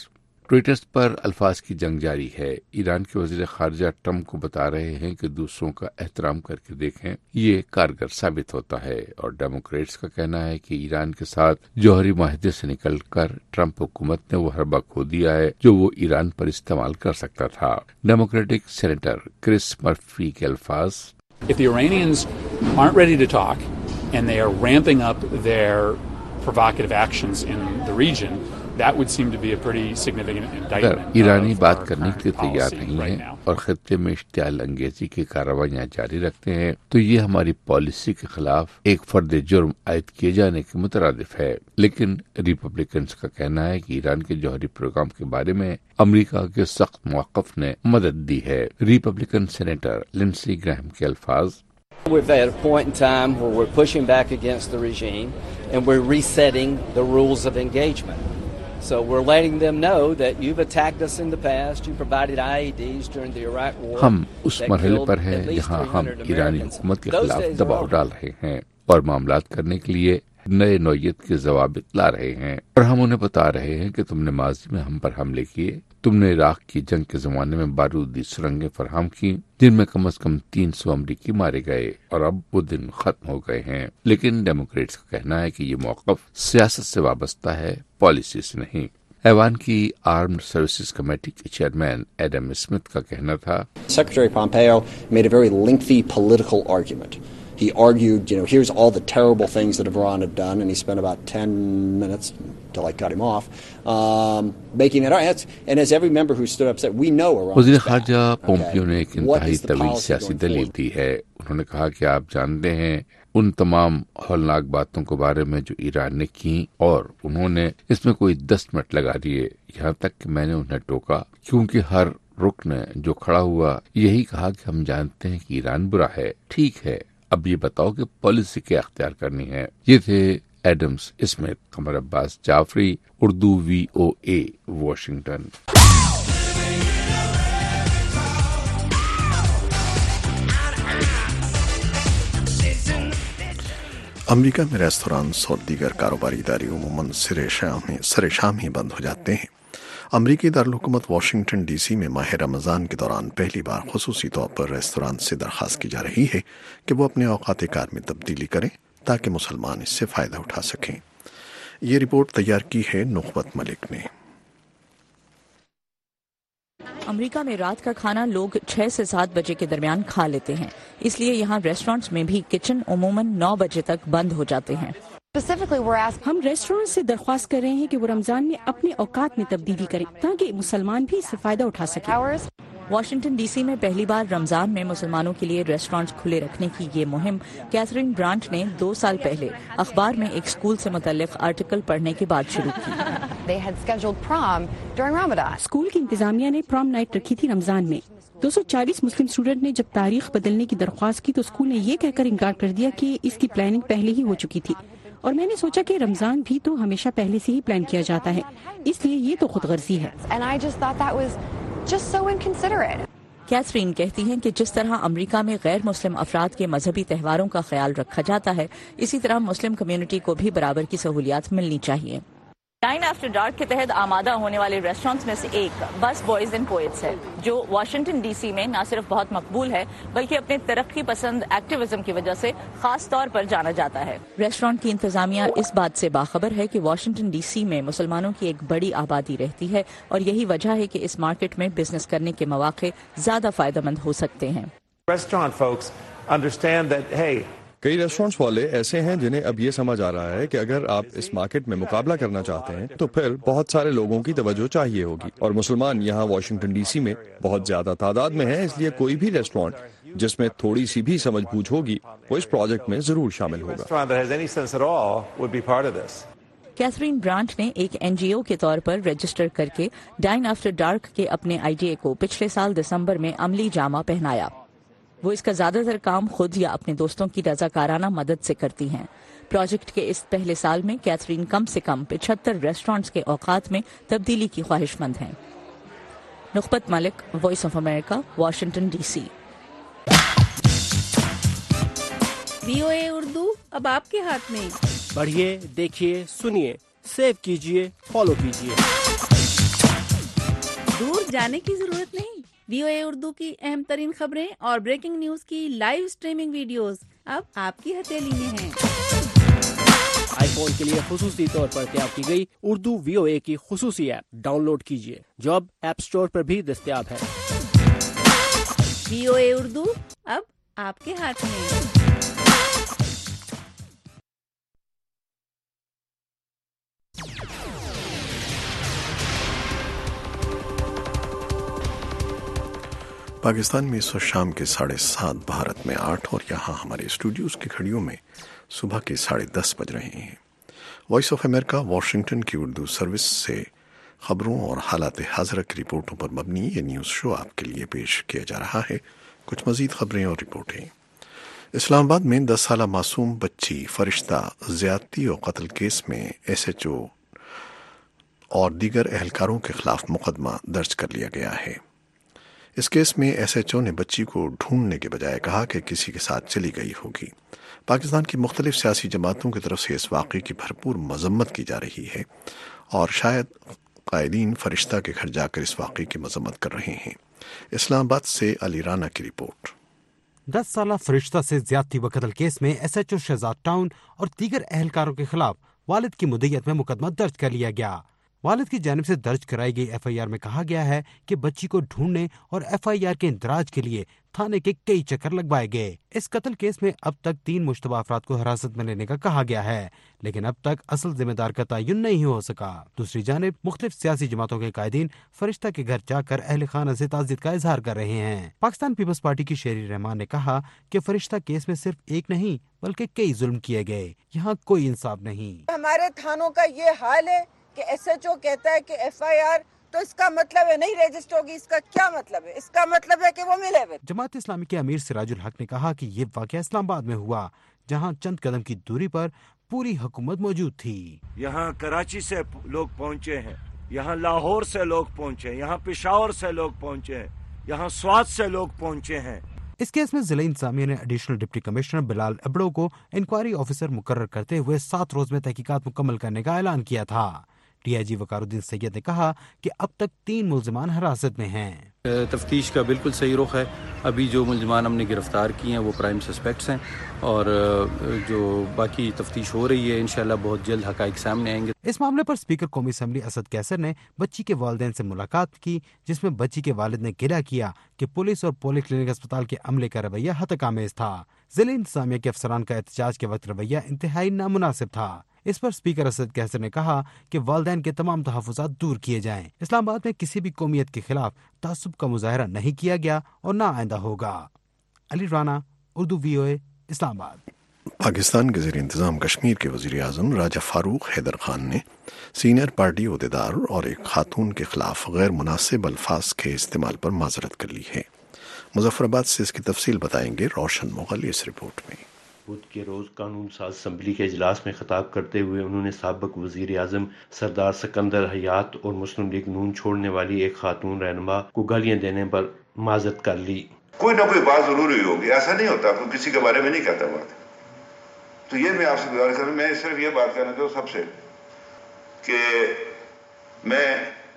ٹویٹر پر الفاظ کی جنگ جاری ہے۔ ایران کے وزیر خارجہ ٹرمپ کو بتا رہے ہیں کہ دوسروں کا احترام کر کے دیکھیں، یہ کارگر ثابت ہوتا ہے، اور ڈیموکریٹس کا کہنا ہے کہ ایران کے ساتھ جوہری معاہدے سے نکل کر ٹرمپ حکومت نے وہ حربہ کھو دیا ہے جو وہ ایران پر استعمال کر سکتا تھا۔ ڈیموکریٹک سینیٹر کرس مرفی کے الفاظ: If the Iranians aren't ready to talk and they are ramping up their provocative actions in the region, that would seem to be a pretty significant indictment. اگر ایرانی بات کرنے کے لیے تیار نہیں ہیں اور خطے میں اشتعال انگیزی کی کارروائیاں جاری رکھتے ہیں تو یہ ہماری پالیسی کے خلاف ایک فرد جرم عائد کیے جانے کے مترادف ہے۔ لیکن ریپبلکنز کا کہنا ہے کہ ایران کے جوہری پروگرام کے بارے میں امریکہ کے سخت موقف نے مدد دی ہے۔ ریپبلکن سینیٹر لنسی گراہم کے الفاظ: We're at a point in time where we're pushing back against the regime and we're resetting the rules of engagement. So we're letting them know that you've attacked us in the past, you provided I E Ds during the Iraq war. ہم اس مرحلے پر ہیں جہاں ہم ایرانی حکومت کے خلاف دباؤ ڈال رہے ہیں اور معاملات کرنے کے لیے نئے نوعیت کے ضوابط لا رہے ہیں، اور ہم انہیں بتا رہے ہیں کہ تم نے ماضی میں ہم پر حملے کیے، تم نے عراق کی جنگ کے زمانے میں بارودی سرنگیں فراہم کی جن میں کم از کم تین سو امریکی مارے گئے، اور اب وہ دن ختم ہو گئے ہیں۔ لیکن ڈیموکریٹس کا کہنا ہے کہ یہ موقف سیاست سے وابستہ ہے، پالیسی سے نہیں۔ ایوان کی آرمڈ سروسز کمیٹی کے چیئرمین ایڈم اسمتھ کا کہنا تھا: Secretary Pompeo made a very lengthy political argument. He argued, you know, here's all the terrible things that Iran had done, and he spent about ten minutes until I cut him off, um, making that argument. And as every member who stood up said, we know Iran. وزیر خارجہ Pompeo نے ایک انتہائی طویل سیاسی دلیل دی ہے۔ انہوں نے کہا کہ آپ جانتے ہیں ان تمام ہولناک باتوں کے بارے میں جو ایران نے کی، اور انہوں نے اس میں کوئی دس منٹ لگا دیے، یہاں تک کہ میں نے انہیں ٹوکا، کیونکہ ہر رکن جو کھڑا ہوا یہی کہا کہ ہم جانتے ہیں کہ ایران برا ہے، ٹھیک ہے، اب یہ بتاؤ کہ پالیسی کیا اختیار کرنی ہے۔ یہ تھے Adams Smith. Qamar Abbas Jafri, Urdu V O A, Washington. America میں ریستورانس اور دیگر کاروباری ادارے عموماً سر شام سر شام ہی بند ہو جاتے ہیں۔ امریکی دارالحکومت واشنگٹن ڈی سی میں ماہ رمضان کے دوران پہلی بار خصوصی طور پر ریستوران سے درخواست کی جا رہی ہے کہ وہ اپنے اوقات کار میں تبدیلی کریں تاکہ مسلمان اس سے فائدہ اٹھا سکیں۔ یہ رپورٹ تیار کی ہے نخبت ملک نے۔ امریکہ میں رات کا کھانا لوگ چھ سے سات بجے کے درمیان کھا لیتے ہیں، اس لیے یہاں ریسٹورانٹس میں بھی کچن عموماً نو بجے تک بند ہو جاتے ہیں۔ ہم ریسٹورینٹ سے درخواست کر رہے ہیں کہ وہ رمضان میں اپنے اوقات میں تبدیلی کریں تاکہ مسلمان بھی اس سے فائدہ اٹھا سکیں۔ واشنگٹن ڈی سی میں پہلی بار رمضان میں مسلمانوں کے لیے ریسٹورانٹس کھلے رکھنے کی یہ مہم کیتھرین برانٹ نے دو سال پہلے اخبار میں ایک اسکول سے متعلق آرٹیکل پڑھنے کے بعد شروع کی۔ اسکول کی انتظامیہ نے پرام نائٹ رکھی تھی رمضان میں۔ دو سو چالیس مسلم اسٹوڈنٹ نے جب تاریخ بدلنے کی درخواست کی تو اسکول نے یہ کہہ کر انکار کر دیا کہ اس کی پلاننگ پہلے ہی ہو چکی تھی، اور میں نے سوچا کہ رمضان بھی تو ہمیشہ پہلے سے ہی پلان کیا جاتا ہے، اس لیے یہ تو خود غرضی ہے۔ کیتھرین کہتی ہیں کہ جس طرح امریکہ میں غیر مسلم افراد کے مذہبی تہواروں کا خیال رکھا جاتا ہے، اسی طرح مسلم کمیونٹی کو بھی برابر کی سہولیات ملنی چاہیے۔ ڈائن آفٹر ڈارک کے تحت آمادہ ہونے والے ریسٹورانٹس میں سے ایک بس بوائز اینڈ پوئٹس ہے، جو واشنگٹن ڈی سی میں نہ صرف بہت مقبول ہے بلکہ اپنے ترقی پسند ایکٹیویزم کی وجہ سے خاص طور پر جانا جاتا ہے۔ ریسٹورانٹ کی انتظامیہ اس بات سے باخبر ہے کہ واشنگٹن ڈی سی میں مسلمانوں کی ایک بڑی آبادی رہتی ہے، اور یہی وجہ ہے کہ اس مارکیٹ میں بزنس کرنے کے مواقع زیادہ فائدہ مند ہو سکتے ہیں۔ کئی ریسٹورانٹس والے ایسے ہیں جنہیں اب یہ سمجھ آ رہا ہے کہ اگر آپ اس مارکیٹ میں مقابلہ کرنا چاہتے ہیں تو پھر بہت سارے لوگوں کی توجہ چاہیے ہوگی، اور مسلمان یہاں واشنگٹن ڈی سی میں بہت زیادہ تعداد میں ہیں، اس لیے کوئی بھی ریسٹورانٹ جس میں تھوڑی سی بھی سمجھ بوجھ ہوگی وہ اس پروجیکٹ میں ضرور شامل ہوگا۔ کیتھرین برانٹ نے ایک این جی او کے طور پر رجسٹر کر کے ڈائن آفٹر ڈارک کے اپنے آئی ڈی اے کو پچھلے سال دسمبر میں عملی جامہ پہنایا۔ وہ اس کا زیادہ تر کام خود یا اپنے دوستوں کی رضاکارانہ مدد سے کرتی ہیں۔ پروجیکٹ کے اس پہلے سال میں کیتھرین کم سے کم پچہتر ریسٹورانٹس کے اوقات میں تبدیلی کی خواہش مند ہیں۔ Nikhat Malik, Voice of America, Washington D C. V O A Urdu اب آپ کے ہاتھ میں، پڑھیے، دیکھیے، سنیے، سیو کیجیے، فالو کیجیے۔ دور جانے کی ضرورت نہیں، وی او اے اردو کی اہم ترین خبریں اور بریکنگ نیوز کی لائیو اسٹریمنگ ویڈیوز اب آپ کی ہتھیلی میں ہیں۔ آئی فون کے لیے خصوصی طور پر تیار کی گئی اردو وی او اے کی خصوصی ایپ ڈاؤن لوڈ کیجیے جو اب ایپ اسٹور پر بھی دستیاب ہے۔ وی او اے اردو اب آپ کے ہاتھ میں۔ پاکستان میں اس وقت شام کے ساڑھے سات، بھارت میں آٹھ، اور یہاں ہمارے اسٹوڈیوز کی گھڑیوں میں صبح کے ساڑھے دس بج رہے ہیں۔ وائس آف امریکہ واشنگٹن کی اردو سروس سے خبروں اور حالات حاضرہ کی رپورٹوں پر مبنی یہ نیوز شو آپ کے لیے پیش کیا جا رہا ہے۔ کچھ مزید خبریں اور رپورٹیں۔ اسلام آباد میں دس سالہ معصوم بچی فرشتہ زیادتی اور قتل کیس میں ایس ایچ او اور دیگر اہلکاروں کے خلاف مقدمہ درج کر لیا گیا ہے۔ اس کیس میں ایس ایچ او نے بچی کو ڈھونڈنے کے بجائے کہا کہ کسی کے ساتھ چلی گئی ہوگی۔ پاکستان کی مختلف سیاسی جماعتوں کی طرف سے اس واقعے کی بھرپور مذمت کی جا رہی ہے اور شاید قائدین فرشتہ کے گھر جا کر اس واقعے کی مذمت کر رہے ہیں۔ اسلام آباد سے علی رانا کی رپورٹ۔ دس سالہ فرشتہ سے زیادتی و قتل کیس میں S H O Shahzad Town اور دیگر اہلکاروں کے خلاف والد کی مدعیت میں مقدمہ درج کر لیا گیا۔ والد کی جانب سے درج کرائی گئی ایف آئی آر میں کہا گیا ہے کہ بچی کو ڈھونڈنے اور ایف آئی آر کے اندراج کے لیے تھانے کے کئی چکر لگوائے گئے۔ اس قتل کیس میں اب تک تین مشتبہ افراد کو حراست میں لینے کا کہا گیا ہے، لیکن اب تک اصل ذمہ دار کا تعین نہیں ہو سکا۔ دوسری جانب مختلف سیاسی جماعتوں کے قائدین فرشتہ کے گھر جا کر اہل خانہ سے تعزیت کا اظہار کر رہے ہیں۔ پاکستان پیپلز پارٹی کی شیری رحمان نے کہا کہ فرشتہ کیس میں صرف ایک نہیں بلکہ کئی ظلم کیے گئے، یہاں کوئی انصاف نہیں۔ ہمارے تھانوں کا یہ حال ہے کہ ایس ایچ او کہتا ہے کہ ایف آئی آر تو اس کا مطلب ہے نہیں رجسٹر ہوگی، اس کا کیا مطلب ہے؟ اس کا مطلب ہے کہ وہ ملے ہوئے۔ جماعت اسلامی کے امیر سراج الحق نے کہا کہ یہ واقعہ اسلام آباد میں ہوا، جہاں چند قدم کی دوری پر پوری حکومت موجود تھی۔ یہاں کراچی سے لوگ پہنچے ہیں، یہاں لاہور سے لوگ پہنچے ہیں، یہاں پشاور سے لوگ پہنچے ہیں، یہاں سوات سے لوگ پہنچے ہیں۔ اس کیس میں ضلع انتظامیہ نے additional deputy commissioner Bilal Abro کو انکوائری آفیسر مقرر کرتے ہوئے سات روز میں تحقیقات مکمل کرنے کا اعلان کیا تھا۔ ڈی آئی جی وقار الدین سید نے کہا کہ اب تک تین ملزمان حراست میں ہیں۔ تفتیش کا بالکل صحیح رخ ہے۔ ابھی جو ملزمان ہم نے گرفتار کیے ہیں وہ پرائم سسپیکٹس ہیں، اور جو باقی تفتیش ہو رہی ہے انشاءاللہ بہت جلد حقائق سامنے آئیں گے۔ اس معاملے پر اسپیکر قومی اسمبلی اسد کیسر نے بچی کے والدین سے ملاقات کی، جس میں بچی کے والد نے گلہ کیا کہ پولیس اور پولی کلینک اسپتال کے عملے کا رویہ ہتک آمیز تھا۔ ضلع انتظامیہ کے افسران کا احتجاج کے وقت رویہ انتہائی نامناسب تھا۔ اس پر اسپیکر اسد کیسر نے کہا کہ والدین کے تمام تحفظات دور کیے جائیں۔ اسلام آباد میں کسی بھی قومیت کے خلاف تعصب کا مظاہرہ نہیں کیا گیا اور نہ آئندہ ہوگا۔ علی رانا، اردو وی او اے، اسلام آباد۔ پاکستان کے زیر انتظام کشمیر کے وزیر اعظم راجہ فاروق حیدر خان نے سینئر پارٹی عہدیدار اور ایک خاتون کے خلاف غیر مناسب الفاظ کے استعمال پر معذرت کر لی ہے۔ مظفر آباد سے اس کی تفصیل بتائیں گے روشن مغل اس رپورٹ میں۔ بدھ کے روز قانون ساز اسمبلی کے اجلاس میں خطاب کرتے ہوئے انہوں نے سابق وزیر اعظم سردار سکندر حیات اور مسلم لیگ نون چھوڑنے والی ایک خاتون رہنما کو گالیاں دینے پر معذرت کر لی۔ کوئی نہ کوئی بات ضرور ہوئی ہوگی، ایسا نہیں ہوتا کوئی کسی کے بارے میں نہیں کہتا بات۔ تو یہ میں آپ سے گزارش کروں، میں صرف یہ بات کہنا چاہوں سب سے کہ میں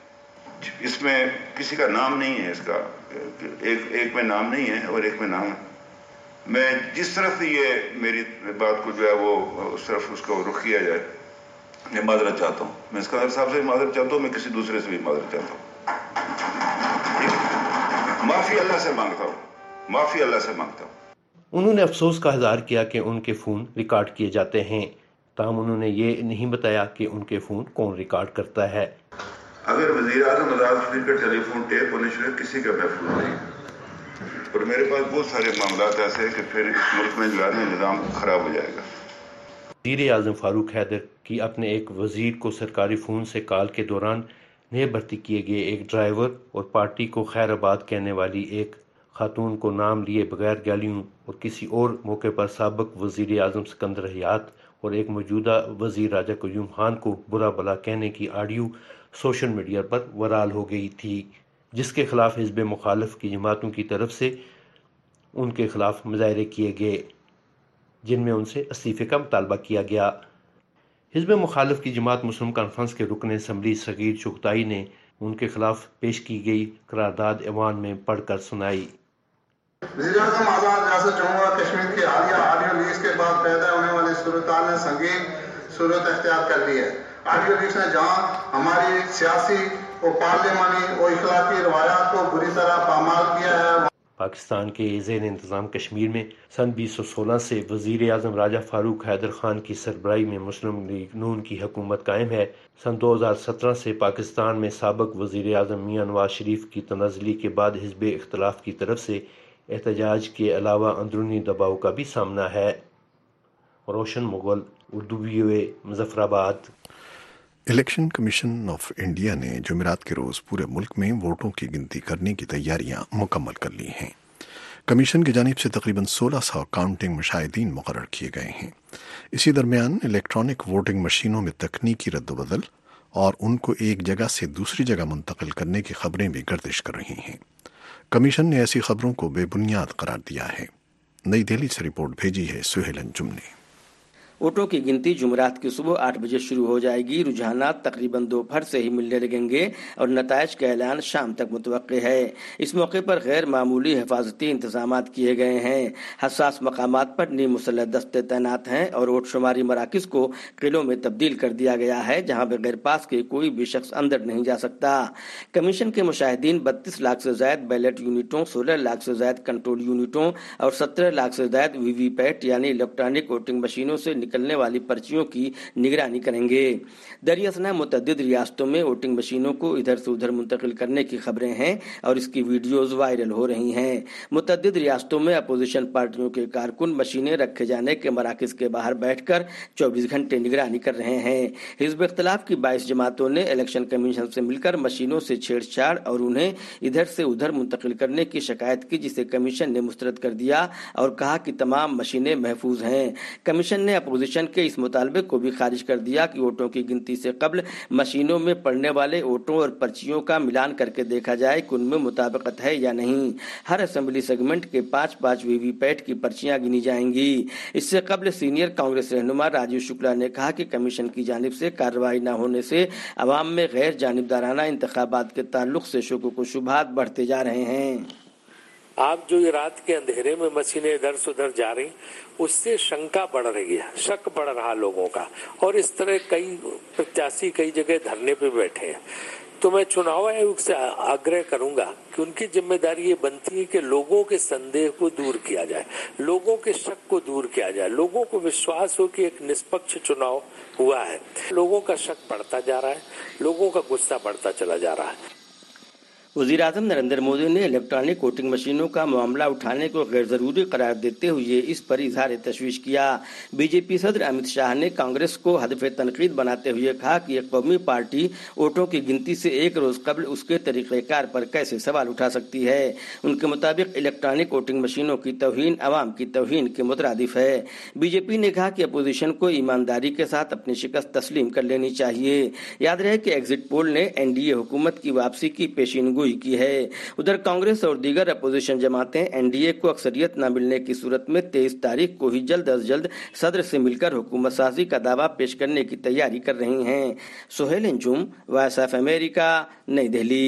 اس میں کسی کا نام نہیں ہے، اس کا ایک ایک میں نام نہیں ہے اور ایک میں نام ہے۔ میں جس طرف یہ میری بات کو جو ہے وہ اس طرف اس کو رخ کیا جائے، میں معذرت چاہتا ہوں۔ میں اسکندر صاحب سے معذرت چاہتا ہوں، میں کسی دوسرے سے بھی معذرت چاہتا ہوں۔ معافی اللہ سے مانگتا ہوں، معافی اللہ سے مانگتا ہوں۔ انہوں نے افسوس کا اظہار کیا کہ ان کے فون ریکارڈ کیے جاتے ہیں، تاہم انہوں نے یہ نہیں بتایا کہ ان کے فون کون ریکارڈ کرتا ہے۔ اگر وزیر اعظم آزاد شریف کا ٹیلی فون ٹیپ ہونے شروع کسی کا محفوظ نہیں، اور میرے پاس بہت سارے معاملات ایسے ہیں کہ پھر اس ملک میں جو ہے نظام خراب ہو جائے گا۔ وزیر اعظم فاروق حیدر کی اپنے ایک وزیر کو سرکاری فون سے کال کے دوران نئے بھرتی کیے گئے ایک ڈرائیور اور پارٹی کو خیر آباد کہنے والی ایک خاتون کو نام لیے بغیر گالیوں، اور کسی اور موقع پر سابق وزیر اعظم سکندر حیات اور ایک موجودہ وزیر راجہ قیوم خان کو برا بلا کہنے کی آڈیو سوشل میڈیا پر وائرل ہو گئی تھی، جس کے خلاف حزب مخالف کی جماعتوں کی طرف سے ان کے خلاف مظاہرے کیے گئے، جن میں ان سے استعفے کا مطالبہ کیا گیا۔ حزب مخالف کی جماعت مسلم کانفرنس کے رکن اسمبلی صغیر چغتائی نے ان کے خلاف پیش کی گئی قرارداد ایوان میں پڑھ کر سنائی۔ وزیر اعظم آزاد ریاست جموں و کشمیر کی حالیہ آڈیو لیکس کے بعد پیدا ہونے والی صورتحال نے سنگین صورت اختیار کر لی ہے۔ آڈیو لیکس نے جہاں ہماری سیاسی و پارلیمانی و اخلاقی روایات کو بری طرح پامال کیا ہے، پاکستان کے زیر انتظام کشمیر میں سن بیس سو سولہ سے وزیر اعظم راجہ فاروق حیدر خان کی سربراہی میں مسلم لیگ نون کی حکومت قائم ہے۔ سن دو ہزار سترہ سے پاکستان میں سابق وزیر اعظم میاں نواز شریف کی تنزلی کے بعد حزب اختلاف کی طرف سے احتجاج کے علاوہ اندرونی دباؤ کا بھی سامنا ہے۔ روشن مغل، اردو وی او اے، مظفر آباد۔ الیکشن کمیشن آف انڈیا نے جمعرات کے روز پورے ملک میں ووٹوں کی گنتی کرنے کی تیاریاں مکمل کر لی ہیں۔ کمیشن کی جانب سے تقریباً سولہ سو کاؤنٹنگ مشاہدین مقرر کیے گئے ہیں۔ اسی درمیان الیکٹرانک ووٹنگ مشینوں میں تکنیکی رد و بدل اور ان کو ایک جگہ سے دوسری جگہ منتقل کرنے کی خبریں بھی گردش کر رہی ہیں۔ کمیشن نے ایسی خبروں کو بے بنیاد قرار دیا ہے۔ نئی دہلی سے رپورٹ بھیجی ہے سہیل انجم نے۔ ووٹوں کی گنتی جمعرات کی صبح آٹھ بجے شروع ہو جائے گی۔ رجحانات تقریباً دوپہر سے ہی ملنے لگیں گے اور نتائج کا اعلان شام تک متوقع ہے۔ اس موقع پر غیر معمولی حفاظتی انتظامات کیے گئے ہیں۔ حساس مقامات پر نیم مسلح دستے تعینات ہیں اور ووٹ شماری مراکز کو قلعوں میں تبدیل کر دیا گیا ہے، جہاں بغیر پاس کے کوئی بھی شخص اندر نہیں جا سکتا۔ کمیشن کے مشاہدین بتیس لاکھ سے زائد بیلٹ یونٹوں، سولہ لاکھ سے زائد کنٹرول یونٹوں اور سترہ لاکھ سے زائد وی وی پیٹ یعنی الیکٹرانک ووٹنگ مشینوں سے نکلنے والی پرچیوں کی نگرانی کریں گے۔ دریاسنا متعدد ریاستوں میں ووٹنگ مشینوں کو ادھر سے ادھر منتقل کرنے کی خبریں ہیں اور اس کی ویڈیوز وائرل ہو رہی ہیں۔ متعدد ریاستوں میں اپوزیشن پارٹیوں کے کارکن مشینیں رکھے جانے کے مراکز کے باہر بیٹھ کر چوبیس گھنٹے نگرانی کر رہے ہیں۔ حزب اختلاف کی بائیس جماعتوں نے الیکشن کمیشن سے مل کر مشینوں سے چھیڑ چھاڑ اور انہیں ادھر سے ادھر منتقل کرنے کی شکایت کی، جسے کمیشن نے مسترد کر دیا اور کہا کہ تمام مشینیں محفوظ ہیں۔ کمیشن نے اپوزیشن کے اس مطالبے کو بھی خارج کر دیا کہ ووٹوں کی گنتی سے قبل مشینوں میں پڑنے والے ووٹوں اور پرچیوں کا ملان کر کے دیکھا جائے کہ ان میں مطابقت ہے یا نہیں۔ ہر اسمبلی سیگمنٹ کے پانچ پانچ وی وی پیٹ کی پرچیاں گنی جائیں گی۔ اس سے قبل سینئر کانگریس رہنما راجیو شکلا نے کہا کہ کمیشن کی جانب سے کارروائی نہ ہونے سے عوام میں غیر جانبدارانہ انتخابات کے تعلق سے شکوک و شبہات بڑھتے جا رہے ہیں۔ آپ جو یہ رات کے اندھیرے میں مشینیں ادھر سے ادھر جا رہی، اس سے شنکا بڑھ رہی ہے، شک بڑھ رہا لوگوں کا، اور اس طرح کئی پچاسی کئی جگہ دھرنے پہ بیٹھے ہیں۔ تو میں چناو آیوگ سے آگرہ کروں گا کہ ان کی ذمہ داری یہ بنتی ہے کہ لوگوں کے سندیہ کو دور کیا جائے، لوگوں کے شک کو دور کیا جائے، لوگوں کو وشواس ہو کہ ایک نسپکش چناؤ ہوا ہے۔ لوگوں کا شک بڑھتا جا رہا ہے، لوگوں کا غصہ بڑھتا چلا جا رہا ہے۔ وزیر اعظم نریندر مودی نے الیکٹرانک ووٹنگ مشینوں کا معاملہ اٹھانے کو غیر ضروری قرار دیتے ہوئے اس پر اظہار تشویش کیا۔ بی جے پی صدر امت شاہ نے کانگریس کو ہدف تنقید بناتے ہوئے کہا کہ ایک قومی پارٹی ووٹوں کی گنتی سے ایک روز قبل اس کے طریقہ کار پر کیسے سوال اٹھا سکتی ہے۔ ان کے مطابق الیکٹرانک ووٹنگ مشینوں کی توہین عوام کی توہین کے مترادف ہے۔ بی جے پی نے کہا کہ اپوزیشن کو ایمانداری کے ساتھ اپنی شکست تسلیم کر لینی چاہیے۔ یاد رہے کہ ایگزٹ پول نے این ڈی اے حکومت کی واپسی کی پیشین گوئی کی ہے۔ ادھر کانگریس اور دیگر اپوزیشن جماعتیں این ڈی اے کو اکثریت نہ ملنے کی صورت میں تیئیس تاریخ کو ہی جلد از جلد صدر سے مل کر حکومت سازی کا دعویٰ پیش کرنے کی تیاری کر رہی ہیں۔ Sohail Anjum, Voice of America, Nai Delhi.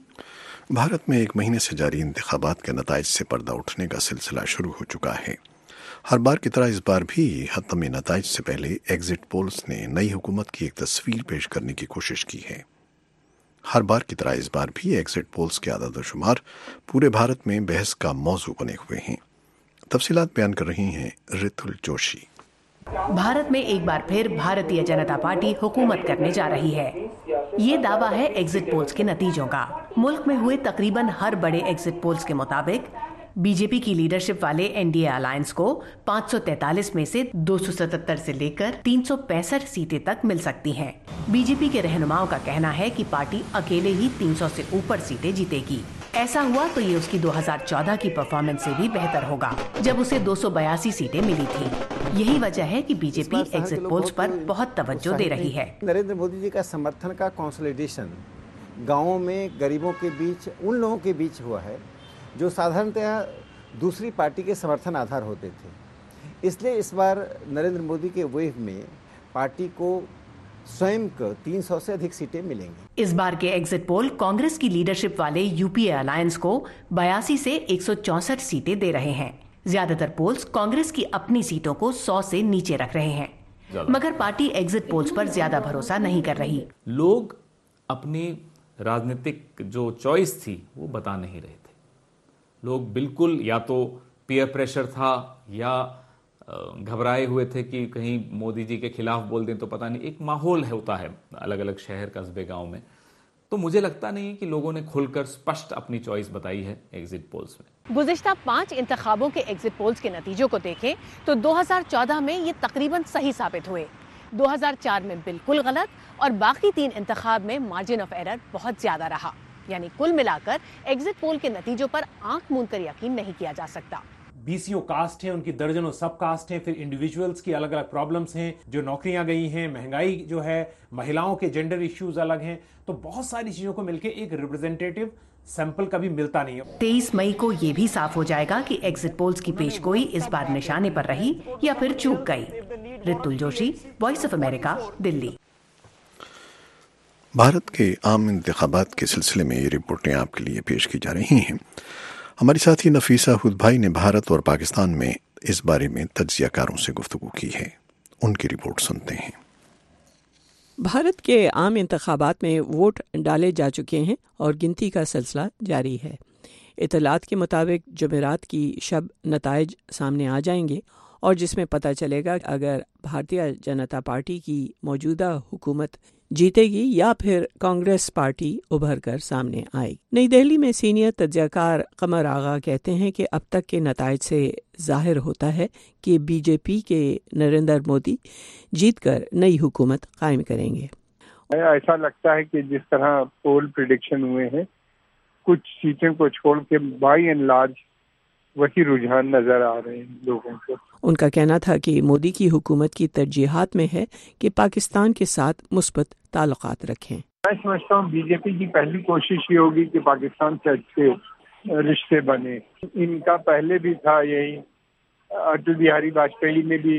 Bharat میں ایک مہینے سے جاری انتخابات کے نتائج سے پردہ اٹھنے کا سلسلہ شروع ہو چکا ہے۔ ہر بار کی طرح اس بار بھی حتمی نتائج سے پہلے ایگزٹ پولز نے نئی حکومت کی ایک تصویر پیش کرنے کی کوشش کی ہے۔ ہر بار کی طرح اس بار بھی ایگزٹ پولز کے اعداد و شمار پورے بھارت میں بحث کا موضوع بنے ہوئے ہیں۔ تفصیلات بیان کر رہی ہیں ریتل جوشی۔ بھارت میں ایک بار پھر بھارتیہ جنتا پارٹی حکومت کرنے جا رہی ہے، یہ دعویٰ ہے ایگزٹ پولز کے نتیجوں کا۔ ملک میں ہوئے تقریباً ہر بڑے ایگزٹ پولز کے مطابق بی جے پی کی لیڈرشپ والے این ڈی اے الائنس کو پانچ سو تینتالیس میں سے دو سو ستتر سے لے کر تین سو پینسٹھ سیٹیں تک مل سکتی ہیں۔ بی جے پی کے رہنماؤں کا کہنا ہے کہ پارٹی اکیلے ہی تین سو سے اوپر سیٹیں جیتے گی۔ ایسا ہوا تو یہ اس کی دو ہزار چودہ کی پرفارمنس سے بھی بہتر ہوگا، جب اسے دو سو بیاسی سیٹیں ملی تھی۔ یہی وجہ ہے کہ B J P exit polls پر بہت توجہ دے رہی ہے۔ نریندر مودی جی کا سمرتھن کا کانسولیڈیشن گاؤں میں غریبوں کے بیچ ان لوگوں کے بیچ ہوا ہے جو سادھارنتیا دوسری پارٹی کے سمرتھن آدھار ہوتے تھے۔ اس لیے اس بار نریندر مودی کے ویو میں پارٹی کو स्वयं को तीन सौ से अधिक सीटें मिलेंगी। इस बार के एग्जिट पोल कांग्रेस की लीडरशिप वाले यूपीए अलायंस को बयासी से एक सौ चौसठ सीटें दे रहे हैं। ज्यादातर पोल्स कांग्रेस की अपनी सीटों को सौ से नीचे रख रहे हैं, मगर पार्टी एग्जिट पोल्स पर ज्यादा भरोसा नहीं कर रही। लोग अपनी राजनीतिक जो चॉइस थी वो बता नहीं रहे थे। लोग बिल्कुल या तो पीयर प्रेशर था या घबराए हुए थे कि कहीं मोदी जी के खिलाफ बोल दें तो पता नहीं, एक माहौल है होता है अलग अलग शहर कस्बे गांव में। तो मुझे लगता नहीं कि लोगों ने खुलकर स्पष्ट अपनी चॉइस बताई है एग्जिट पोल्स में। गुज़िश्ता पांच इंतखाबों के एग्जिट पोल्स के नतीजों को देखें तो दो हज़ार चौदह में ये तकरीबन सही साबित हुए, दो हज़ार चार में बिल्कुल गलत और बाकी तीन इंतखाब में मार्जिन ऑफ एरर बहुत ज्यादा रहा। यानी कुल मिलाकर एग्जिट पोल के नतीजों पर आंख मूंद कर यकीन नहीं किया जा सकता। बीसीओ कास्ट हैं, उनकी दर्जनों सब कास्ट हैं, फिर इंडिविजुअल्स की अलग अलग प्रॉब्लम्स हैं, जो नौकरियां गई हैं, महंगाई जो है, महिलाओं के जेंडर इश्यूज अलग हैं, तो बहुत सारी चीजों को मिलकर एक रिप्रेजेंटेटिव सैंपल कभी मिलता नहीं है। तेईस मई को ये भी साफ हो जाएगा कि एग्जिट पोल्स की पेशगोई इस बार निशाने पर रही या फिर चूक गई। Ritul Joshi, Voice of America, Delhi. Bharat के आम इंतखाबात के सिलसिले में ये रिपोर्टें आपके लिए पेश की जा रही हैं। हमारी साथी नफीसा हुद भाई ने भारत और पाकिस्तान में इस बारे में तज्जियाकारों से गुफ्तगू की है। उनकी रिपोर्ट सुनते हैं। भारत के आम इंतखाबात में वोट डाले जा चुके हैं और गिनती का सिलसिला जारी है। इतलात के मुताबिक जुमेरात की शब नताइज सामने आ जाएंगे और जिसमें पता चलेगा कि अगर भारतीय जनता पार्टी की मौजूदा हुकूमत जीतेगी या फिर कांग्रेस पार्टी उभर कर सामने आएगी। नई दिल्ली में सीनियर तज्जियाकार कमर आगा कहते हैं कि अब तक के नताइज से जाहिर होता है कि बीजेपी के नरेंद्र मोदी जीतकर नई हुकूमत कायम करेंगे। ऐसा लगता है कि जिस तरह पोल प्रिडिक्शन हुए हैं, कुछ सीटों को छोड़ के बाई एंड लार्ज वही रुझान नजर आ रहे हैं लोगों को। उनका कहना था कि मोदी की हुकूमत की तरजीहात में है कि पाकिस्तान के साथ मुस्बत ताल्लुकात रखें। मैं समझता हूँ बीजेपी की पहली कोशिश ये होगी कि पाकिस्तान से अच्छे रिश्ते बने। इनका पहले भी था यही, अटल बिहारी वाजपेयी ने भी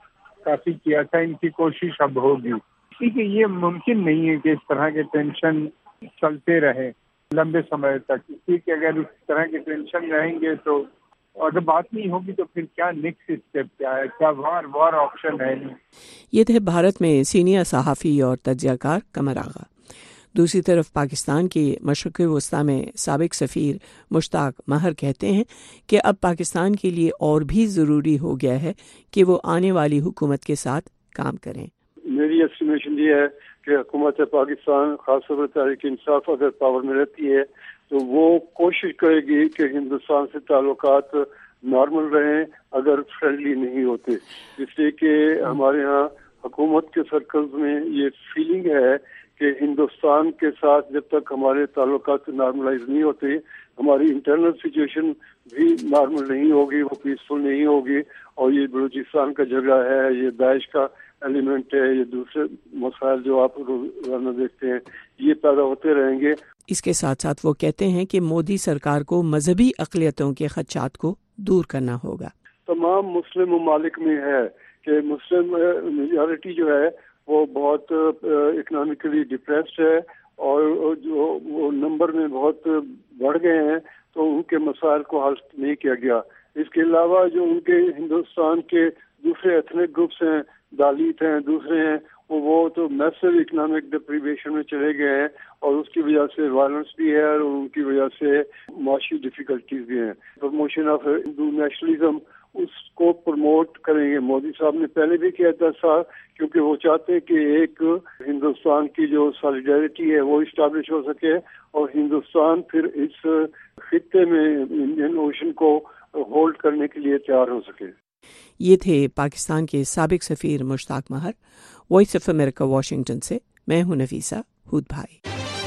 काफी किया था, इनकी कोशिश अब होगी। ठीक है, ये मुमकिन नहीं है कि इस तरह के टेंशन चलते रहे लंबे समय तक, क्योंकि अगर इस तरह के टेंशन रहेंगे तो अगर बात नहीं होगी तो फिर क्या नेक्स्ट स्टेप क्या है, क्या वार वार ऑप्शन है नहीं। ये थे भारत में सीनियर सहाफ़ी और तज्जियाकार कमर आगा। दूसरी तरफ पाकिस्तान के मशरक़ वस्ता में साबिक सफ़ीर मुश्ताक महर कहते हैं कि अब पाकिस्तान के लिए और भी ज़रूरी हो गया है कि वो आने वाली हुकूमत के साथ काम करें। मेरी एस्टिमेशन ये है कि हुकूमत पाकिस्तान खासतौर पर तहरीक इंसाफ अगर पावर में रहती है तो वो कोशिश करेगी कि हिंदुस्तान से ताल्लुकात नॉर्मल रहें अगर फ्रेंडली नहीं होते, इसलिए कि हमारे यहाँ हुकूमत के सर्कल्स में ये फीलिंग है कि हिंदुस्तान के साथ जब तक हमारे ताल्लुकात नॉर्मलाइज नहीं होते, हमारी इंटरनल सिचुएशन भी नॉर्मल नहीं होगी, वो पीसफुल नहीं होगी। और ये बलूचिस्तान का झगड़ा है, ये दाइश का एलिमेंट है, ये दूसरे मसाइल जो आप रोजाना देखते हैं, ये पैदा होते रहेंगे। इसके साथ साथ वो कहते हैं कि मोदी सरकार को मजहबी अक़लियतों के खदशात को दूर करना होगा। तमाम मुस्लिम ममालिक में है कि मुस्लिम मेजॉरिटी जो है वो बहुत इकोनॉमिकली डिप्रेस्ड है और जो वो नंबर में बहुत बढ़ गए हैं, तो उनके मसाइल को हल नहीं किया गया। इसके अलावा जो उनके हिंदुस्तान के दूसरे एथनिक ग्रुप्स हैं, दलित हैं, दूसरे हैं, वो वो तो मैसिव इकोनॉमिक डिप्रीवेशन में चले गए हैं और उसकी वजह से वायलेंस भी है और उनकी वजह से माशी डिफिकल्टीज भी हैं। प्रमोशन ऑफ हिंदू नेशनलिज्म उसको प्रमोट करेंगे। मोदी साहब ने पहले भी किया था साहब, क्योंकि वो चाहते हैं कि एक हिंदुस्तान की जो सॉलिडारिटी है वो इस्टेब्लिश हो सके और हिंदुस्तान फिर इस खित्ते में इंडियन ओशन को होल्ड करने के लिए तैयार हो सके। ये थे पाकिस्तान के साबिक सफ़ीर Mushtaq Mehar. Voice of America Washington से मैं हूं नफीसा हुद भाई।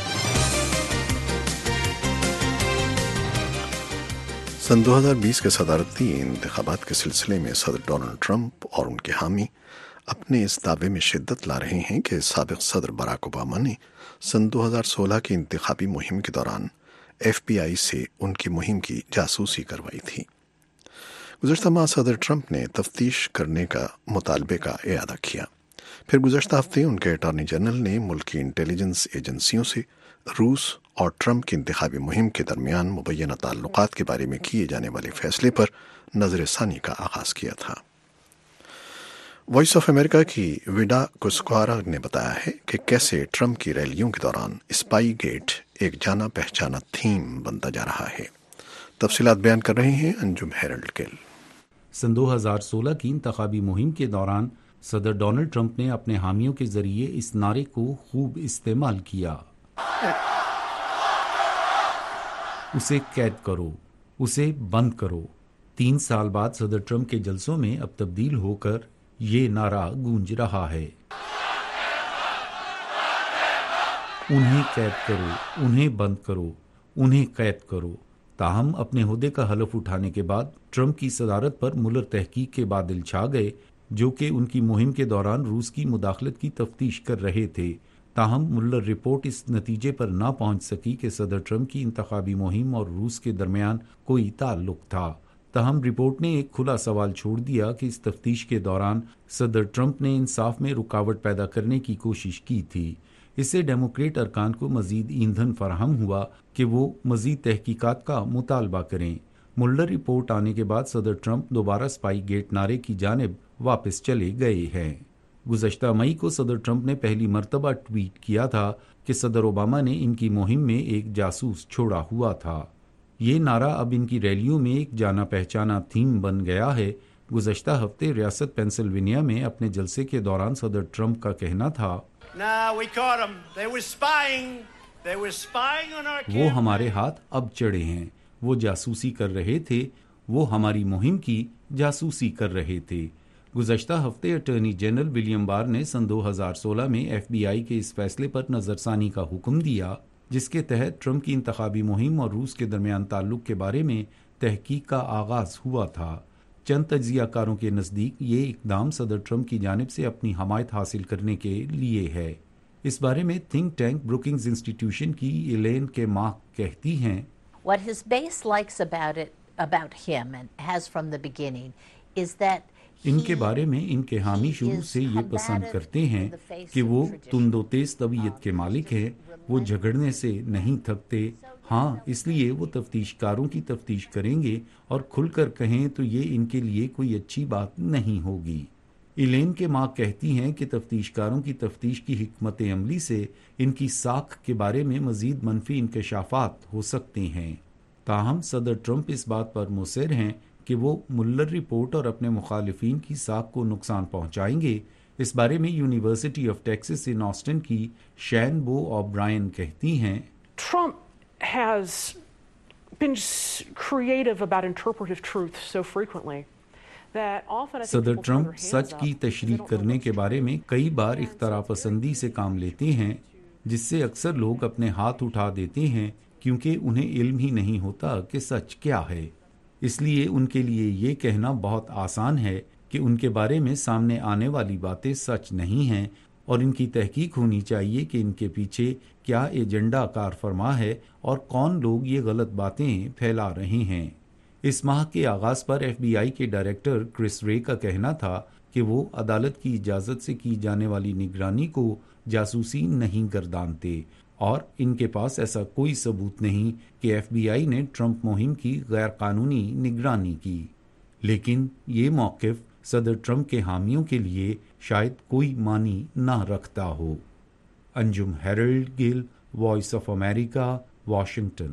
सन दो हज़ार बीस के सदारती इंतखाबात के सिलसिले में सदर डोनाल्ड ट्रंप और उनके हामी अपने इस दावे में शिद्दत ला रहे हैं कि साबिक सदर बराक ओबामा ने सन दो हज़ार सोलह की इंतखाबी मुहिम के दौरान एफ बी आई से उनकी मुहिम की जासूसी करवाई थी। गुज़श्ता माह सदर ट्रंप ने तफ्तीश करने का मुतालबे का इरादा किया, پھر گزشتہ ہفتے ان کے اٹارنی جنرل نے ملکی انٹیلیجنس ایجنسیوں سے روس اور ٹرمپ کی انتخابی مہم کے درمیان مبینہ تعلقات کے بارے میں کیے جانے والے فیصلے پر نظر ثانی کا آغاز کیا تھا۔ وائس آف امریکہ کی ویڈا کسکوارا نے بتایا ہے کہ کیسے ٹرمپ کی ریلیوں کے دوران اسپائی گیٹ ایک جانا پہچانا تھیم بنتا جا رہا ہے۔ تفصیلات بیان کر رہے ہیں انجم ہیرلڈ گل۔ سن دو ہزار سولہ کی انتخابی مہم کے دوران صدر ڈونلڈ ٹرمپ نے اپنے حامیوں کے ذریعے اس نعرے کو خوب استعمال کیا، اسے قید کرو، اسے بند کرو۔ تین سال بعد صدر ٹرمپ کے جلسوں میں اب تبدیل ہو کر یہ نعرہ گونج رہا ہے، انہیں قید کرو، انہیں بند کرو، انہیں قید کرو۔ تاہم اپنے عہدے کا حلف اٹھانے کے بعد ٹرمپ کی صدارت پر ملر تحقیق کے بادل چھا گئے، جو کہ ان کی مہم کے دوران روس کی مداخلت کی تفتیش کر رہے تھے۔ تاہم ملر رپورٹ اس نتیجے پر نہ پہنچ سکی کہ صدر ٹرمپ کی انتخابی مہم اور روس کے درمیان کوئی تعلق تھا۔ تاہم رپورٹ نے ایک کھلا سوال چھوڑ دیا کہ اس تفتیش کے دوران صدر ٹرمپ نے انصاف میں رکاوٹ پیدا کرنے کی کوشش کی تھی۔ اس سے ڈیموکریٹ ارکان کو مزید ایندھن فراہم ہوا کہ وہ مزید تحقیقات کا مطالبہ کریں۔ ملر رپورٹ آنے کے بعد صدر ٹرمپ دوبارہ اسپائی گیٹ نعرے کی جانب واپس چلے گئے ہیں۔ گزشتہ مئی کو صدر ٹرمپ نے پہلی مرتبہ ٹویٹ کیا تھا کہ صدر اوباما نے ان کی مہم میں ایک جاسوس چھوڑا ہوا تھا۔ یہ نعرہ اب ان کی ریلیوں میں ایک جانا پہچانا تھیم بن گیا ہے۔ گزشتہ ہفتے ریاست پینسلوینیا میں اپنے جلسے کے دوران صدر ٹرمپ کا کہنا تھا، وہ ہمارے ہاتھ اب چڑھے ہیں، وہ جاسوسی کر رہے تھے، وہ ہماری مہم کی جاسوسی کر رہے تھے۔ گزشتہ ہفتے اٹارنی جنرل ولیم بار نے سن دو ہزار سولہ میں ایف بی آئی کے اس فیصلے پر نظر ثانی کا حکم دیا، جس کے تحت ٹرمپ کی انتخابی مہم اور روس کے درمیان تعلق کے بارے میں تحقیق کا آغاز ہوا تھا۔ چند تجزیہ کاروں کے نزدیک یہ اقدام صدر ٹرمپ کی جانب سے اپنی حمایت حاصل کرنے کے لیے ہے۔ اس بارے میں تھنک ٹینک بروکنگز انسٹیٹیوشن کی ایلین کے ماہ کہتی ہیں، What his base likes about it, about him and has from the beginning is that ان کے بارے میں ان کے حامی شروع سے یہ پسند کرتے ہیں کہ وہ تند و تیز طبیعت کے مالک ہیں، وہ جھگڑنے سے نہیں تھکتے۔ ہاں، اس لیے وہ تفتیش کاروں کی تفتیش کریں گے، اور کھل کر کہیں تو یہ ان کے لیے کوئی اچھی بات نہیں ہوگی۔ ایلین کے ماں کہتی ہیں کہ تفتیش کاروں کی تفتیش کی حکمت عملی سے ان کی ساکھ کے بارے میں مزید منفی انکشافات ہو سکتے ہیں۔ تاہم صدر ٹرمپ اس بات پر مصر ہیں کہ وہ ملر رپورٹ اور اپنے مخالفین کی ساکھ کو نقصان پہنچائیں گے۔ اس بارے میں University of Texas in Austin کی شین بو اوبرائن کہتی ہیں، Trump has been creative about interpretive truth so frequently that often I think صدر people throw Trump their hands سچ کی up تشریح کرنے کے بارے میں کئی بار اختراع پسندی سے کام لیتے ہیں، جس سے اکثر لوگ اپنے ہاتھ اٹھا دیتے ہیں کیونکہ انہیں علم ہی نہیں ہوتا کہ سچ کیا ہے۔ اس لیے ان کے لیے یہ کہنا بہت آسان ہے کہ ان کے بارے میں سامنے آنے والی باتیں سچ نہیں ہیں، اور ان کی تحقیق ہونی چاہیے کہ ان کے پیچھے کیا ایجنڈا کار فرما ہے اور کون لوگ یہ غلط باتیں پھیلا رہے ہیں۔ اس ماہ کے آغاز پر ایف بی آئی کے ڈائریکٹر کرس رے کا کہنا تھا کہ وہ عدالت کی اجازت سے کی جانے والی نگرانی کو جاسوسی نہیں گردانتے، اور ان کے پاس ایسا کوئی ثبوت نہیں کہ ایف بی آئی نے ٹرمپ مہم کی غیر قانونی نگرانی کی۔ لیکن یہ موقف صدر ٹرمپ کے حامیوں کے لیے شاید کوئی معنی نہ رکھتا ہو۔ Anjum Harold Gill, Voice of America, Washington.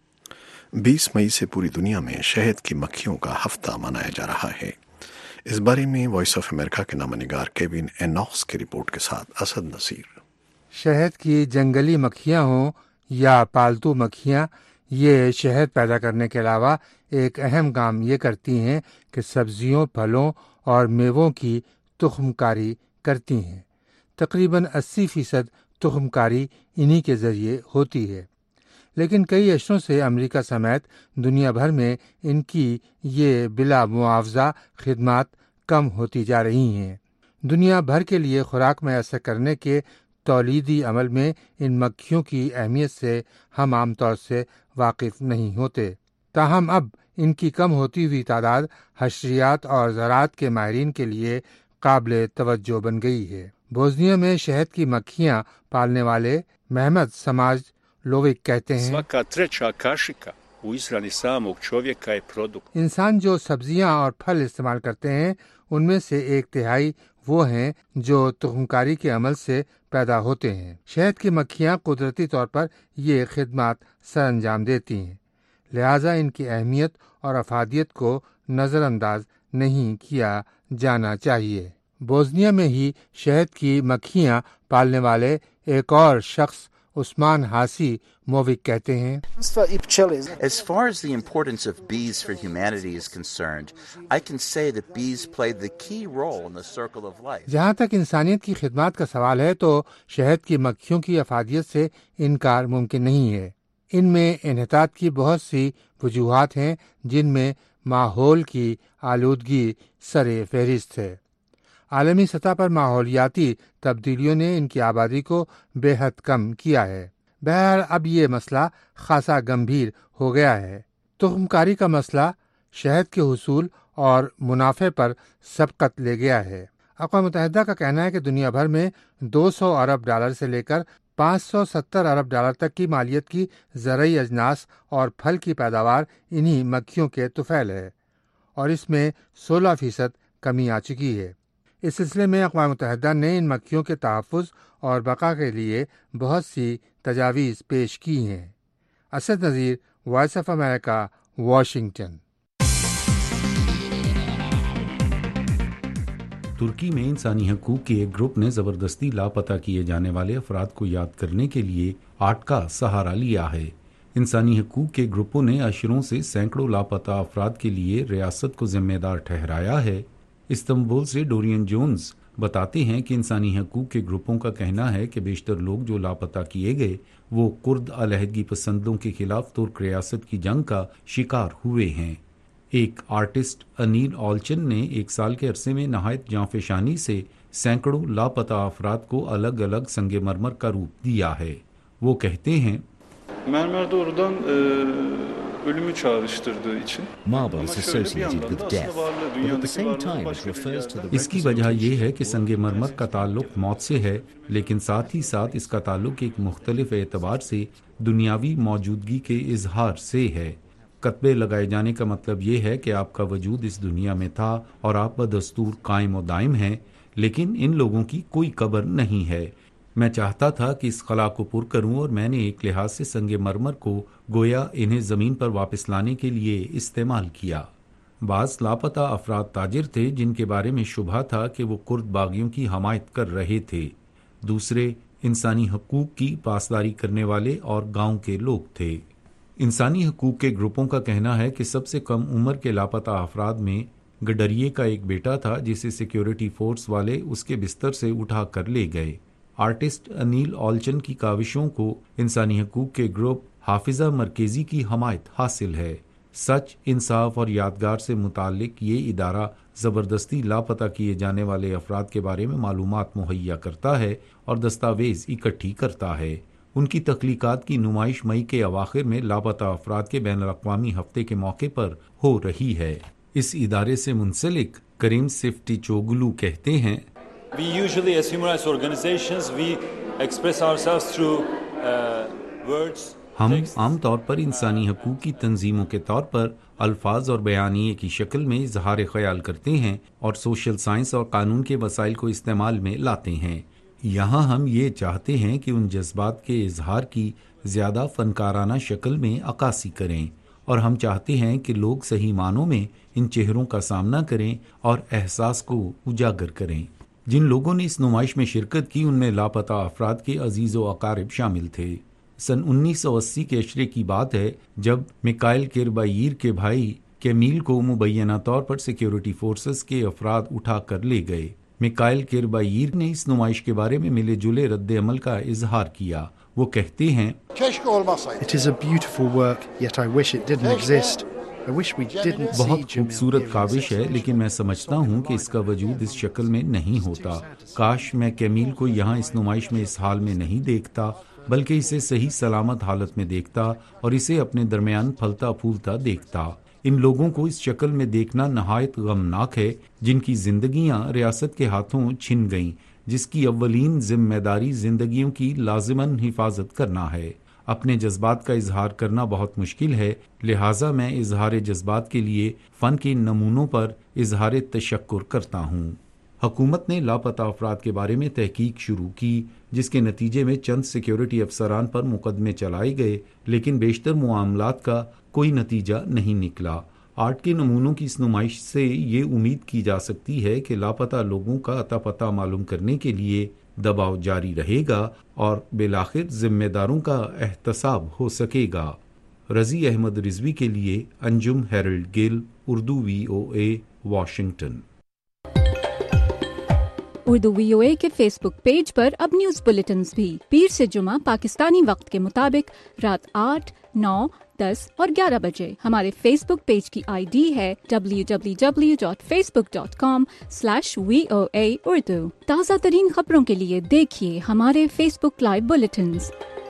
بیس مئی سے پوری دنیا میں شہد کی مکھیوں کا ہفتہ منایا جا رہا ہے۔ اس بارے میں وائس آف امریکہ کے نامہ نگار کیوین اینوکس کی رپورٹ کے ساتھ اسد نصیر۔ شہد کی جنگلی مکھیاں ہوں یا پالتو مکھیاں، یہ شہد پیدا کرنے کے علاوہ ایک اہم کام یہ کرتی ہیں کہ سبزیوں، پھلوں اور میووں کی تخم کاری کرتی ہیں۔ تقریباً اسی فیصد تخم کاری انہی کے ذریعے ہوتی ہے، لیکن کئی اشروں سے امریکہ سمیت دنیا بھر میں ان کی یہ بلا معاوضہ خدمات کم ہوتی جا رہی ہیں۔ دنیا بھر کے لیے خوراک میسر کرنے کے تولیدی عمل میں ان مکھیوں کی اہمیت سے ہم عام طور سے واقف نہیں ہوتے، تاہم اب ان کی کم ہوتی ہوئی تعداد حشریات اور زراعت کے ماہرین کے لیے قابل توجہ بن گئی ہے۔ बोस्निया में शहद की मक्खियां पालने वाले महमद समाज लोविक कहते हैं, Svaka treća kašika u ishrani samog čovjeka je produkt. इंसान जो सब्जियां और फल इस्तेमाल करते हैं उनमें से एक तिहाई वो हैं जो तुखमकारी के अमल से पैदा होते हैं। शहद की मक्खियां कुदरती तौर पर ये खिदमत सर अंजाम देती हैं, लिहाजा इनकी अहमियत और अफादियत को नज़रअंदाज नहीं किया जाना चाहिए। बोस्निया में ही शहद की मक्खियां पालने वाले एक और शख्स उस्मान हासी मोविक कहते हैं, As far as the importance of bees for humanity is concerned, I can say that bees played the key role in the circle of life. जहाँ तक इंसानियत की खिदमत का सवाल है तो शहद की मक्खियों की अफादियत से इनकार मुमकिन नहीं है। इनमें इन्हतात की बहुत सी वजूहात हैं जिनमें माहौल की आलूदगी सरे फहरिस्त है। आलमी सतह पर माहौलियाती तब्दीलियों ने इनकी आबादी को बेहद कम किया है। बहरहाल अब ये मसला खासा गंभीर हो गया है। तुखमकारी का मसला शहद के हुसूल और मुनाफे पर सबकत ले गया है। अक़वाम मुत्तहिदा का कहना है कि दुनिया भर में दो सौ अरब डॉलर से लेकर पाँच सौ सत्तर अरब डॉलर तक की मालियत की ज़रई अजनास और फल की पैदावार इन्हीं मक्खियों के तुफैल है और इसमें सोलह फीसद कमी आ चुकी है। इस सिलसिले में अक़वाम मुत्तहिदा ने इन मक्खियों के तहफ़्फ़ुज़ और बका के लिए बहुत सी तजावीज़ पेश की हैं। Asad Nazir, Voice of America, Washington. तुर्की में इंसानी हकूक़ के एक ग्रुप ने ज़बरदस्ती लापता किए जाने वाले अफराद को याद करने के लिए आर्ट का सहारा लिया है। इंसानी हकूक़ के ग्रुपों ने अशरों से सैकड़ों लापता अफराद के लिए रियासत को जिम्मेदार ठहराया है। इस्तांबुल से डोरियन जोन्स बताते हैं कि इंसानी हकूक़ के ग्रुपों का कहना है कि बेशतर लोग जो लापता किए गए वो कुर्द अलहदगी पसंदों के खिलाफ तुर्क रियासत की जंग का शिकार हुए हैं। एक आर्टिस्ट अनील ऑल्चन ने एक साल के अरसे में नहायत जांफेशानी से सैकड़ों लापता अफराद को अलग अलग संगे मरमर का रूप दिया है। वो कहते हैं, mermer doğrudan e, ölümü çağrıştırdığı için. Marble is associated with death, but at the same time it refers to the इसकी वजह यह है कि संगे मरमर का ताल्लुक मौत से है, लेकिन साथ ही साथ इसका ताल्लुक एक मुख्तलिफ एतबार से दुनियावी मौजूदगी के इजहार से है। कतबे लगाए जाने का मतलब ये है कि आपका वजूद इस दुनिया में था और आप बदस्तूर कायम व दायम हैं, लेकिन इन लोगों की कोई कब्र नहीं है। मैं चाहता था कि इस खला को पुर करूं और मैंने एक लिहाज से संगे मरमर को गोया इन्हें ज़मीन पर वापस लाने के लिए इस्तेमाल किया। बाज़ लापता अफराद ताजिर थे जिनके बारे में शुबा था कि वो कुर्द बागियों की हमायत कर रहे थे। दूसरे इंसानी हकूक़ की पासदारी करने वाले और गांव के लोग थे। इंसानी हकूक़ के ग्रुपों का कहना है कि सबसे कम उम्र के लापता अफराद में गडरिए का एक बेटा था जिसे सिक्योरिटी फोर्स वाले उसके बिस्तर से उठा कर ले गए। आर्टिस्ट अनील ऑल्चन की काविशों को इंसानी हकूक़ के ग्रुप हाफिज़ा मरकेज़ी की हमायत हासिल है। सच, इंसाफ और यादगार से मुताल्लिक ये इदारा ज़बरदस्ती लापता किए जाने वाले अफराद के बारे में मालूमात मुहैया करता है और दस्तावेज़ इकट्ठी करता है। उनकी तख्लीकात की नुमाइश मई के अवाखिर में लापता अफराद के बैनुल अक़वामी हफ्ते के मौके पर हो रही है। इस इदारे से मुंसलिक करीम सिफ्टी चोगलू कहते हैं, We usually, as human rights organizations, we express ourselves through uh, words. हम आमतौर पर इंसानी हकूक़ की तंजीमों के तौर पर अल्फाज और बयानिए की शक्ल में इजहार ख्याल करते हैं और सोशल साइंस और कानून के वसाइल को इस्तेमाल में लाते हैं। यहाँ हम ये चाहते हैं कि उन जज्बात के इजहार की ज़्यादा फ़नकाराना शक्ल में अक्कासी करें और हम चाहते हैं कि लोग सही मानों में इन चेहरों का सामना करें और एहसास को उजागर करें। जिन लोगों ने इस नुमाइश में शिरकत की उनमें लापता अफराद के अजीज़ व अकारिब शामिल थे। सन उन्नीस सौ अस्सी के अशरे की बात है जब मिकाइल किरबाईर के भाई कैमील को मुबैना तौर पर सिक्योरिटी फोर्सेस के अफराद उठा कर ले गए। मिकाइल किरबाईर ने इस नुमाइश के बारे में मिले जुले रद्द अमल का इजहार किया। वो कहते हैं, It is a beautiful work, yet I wish it didn't exist. I wish we didn't see बहुत खूबसूरत काविश है, लेकिन मैं समझता हूँ कि इसका वजूद इस शक्ल में नहीं होता। काश मैं कैमील को यहाँ इस नुमाइश में इस हाल में नहीं देखता, बल्कि इसे सही सलामत हालत में देखता और इसे अपने दरमियान फलता फूलता देखता। इन लोगों को इस शक्ल में देखना नहायत गमनाक है जिनकी जिंदगियां रियासत के हाथों छिन गईं, جس کی اولین ذمہ داری زندگیوں کی لازماً حفاظت کرنا ہے۔ اپنے جذبات کا اظہار کرنا بہت مشکل ہے، لہٰذا میں اظہار جذبات کے لیے فن کے نمونوں پر اظہار تشکر کرتا ہوں۔ حکومت نے لاپتہ افراد کے بارے میں تحقیق شروع کی، جس کے نتیجے میں چند سیکیورٹی افسران پر مقدمے چلائے گئے، لیکن بیشتر معاملات کا کوئی نتیجہ نہیں نکلا۔ آرٹ کے نمونوں کی اس نمائش سے یہ امید کی جا سکتی ہے کہ لاپتہ لوگوں کا اتا پتہ معلوم کرنے کے لیے دباؤ جاری رہے گا اور بالآخر ذمہ داروں کا احتساب ہو سکے گا۔ رضی احمد رضوی کے لیے Anjum Harold Gill, Urdu V O A, Washington. Urdu V O A کے فیس بک پیج پر اب نیوز بلیٹنز بھی پیر سے جمعہ پاکستانی وقت کے مطابق رات آٹھ، نو، دس اور گیارہ بجے۔ ہمارے فیس بک پیج کی آئی ڈی ہے W W W dot Facebook dot com slash V O A Urdu. تازہ ترین خبروں کے لیے دیکھیے ہمارے فیس بک لائیو بلیٹنز۔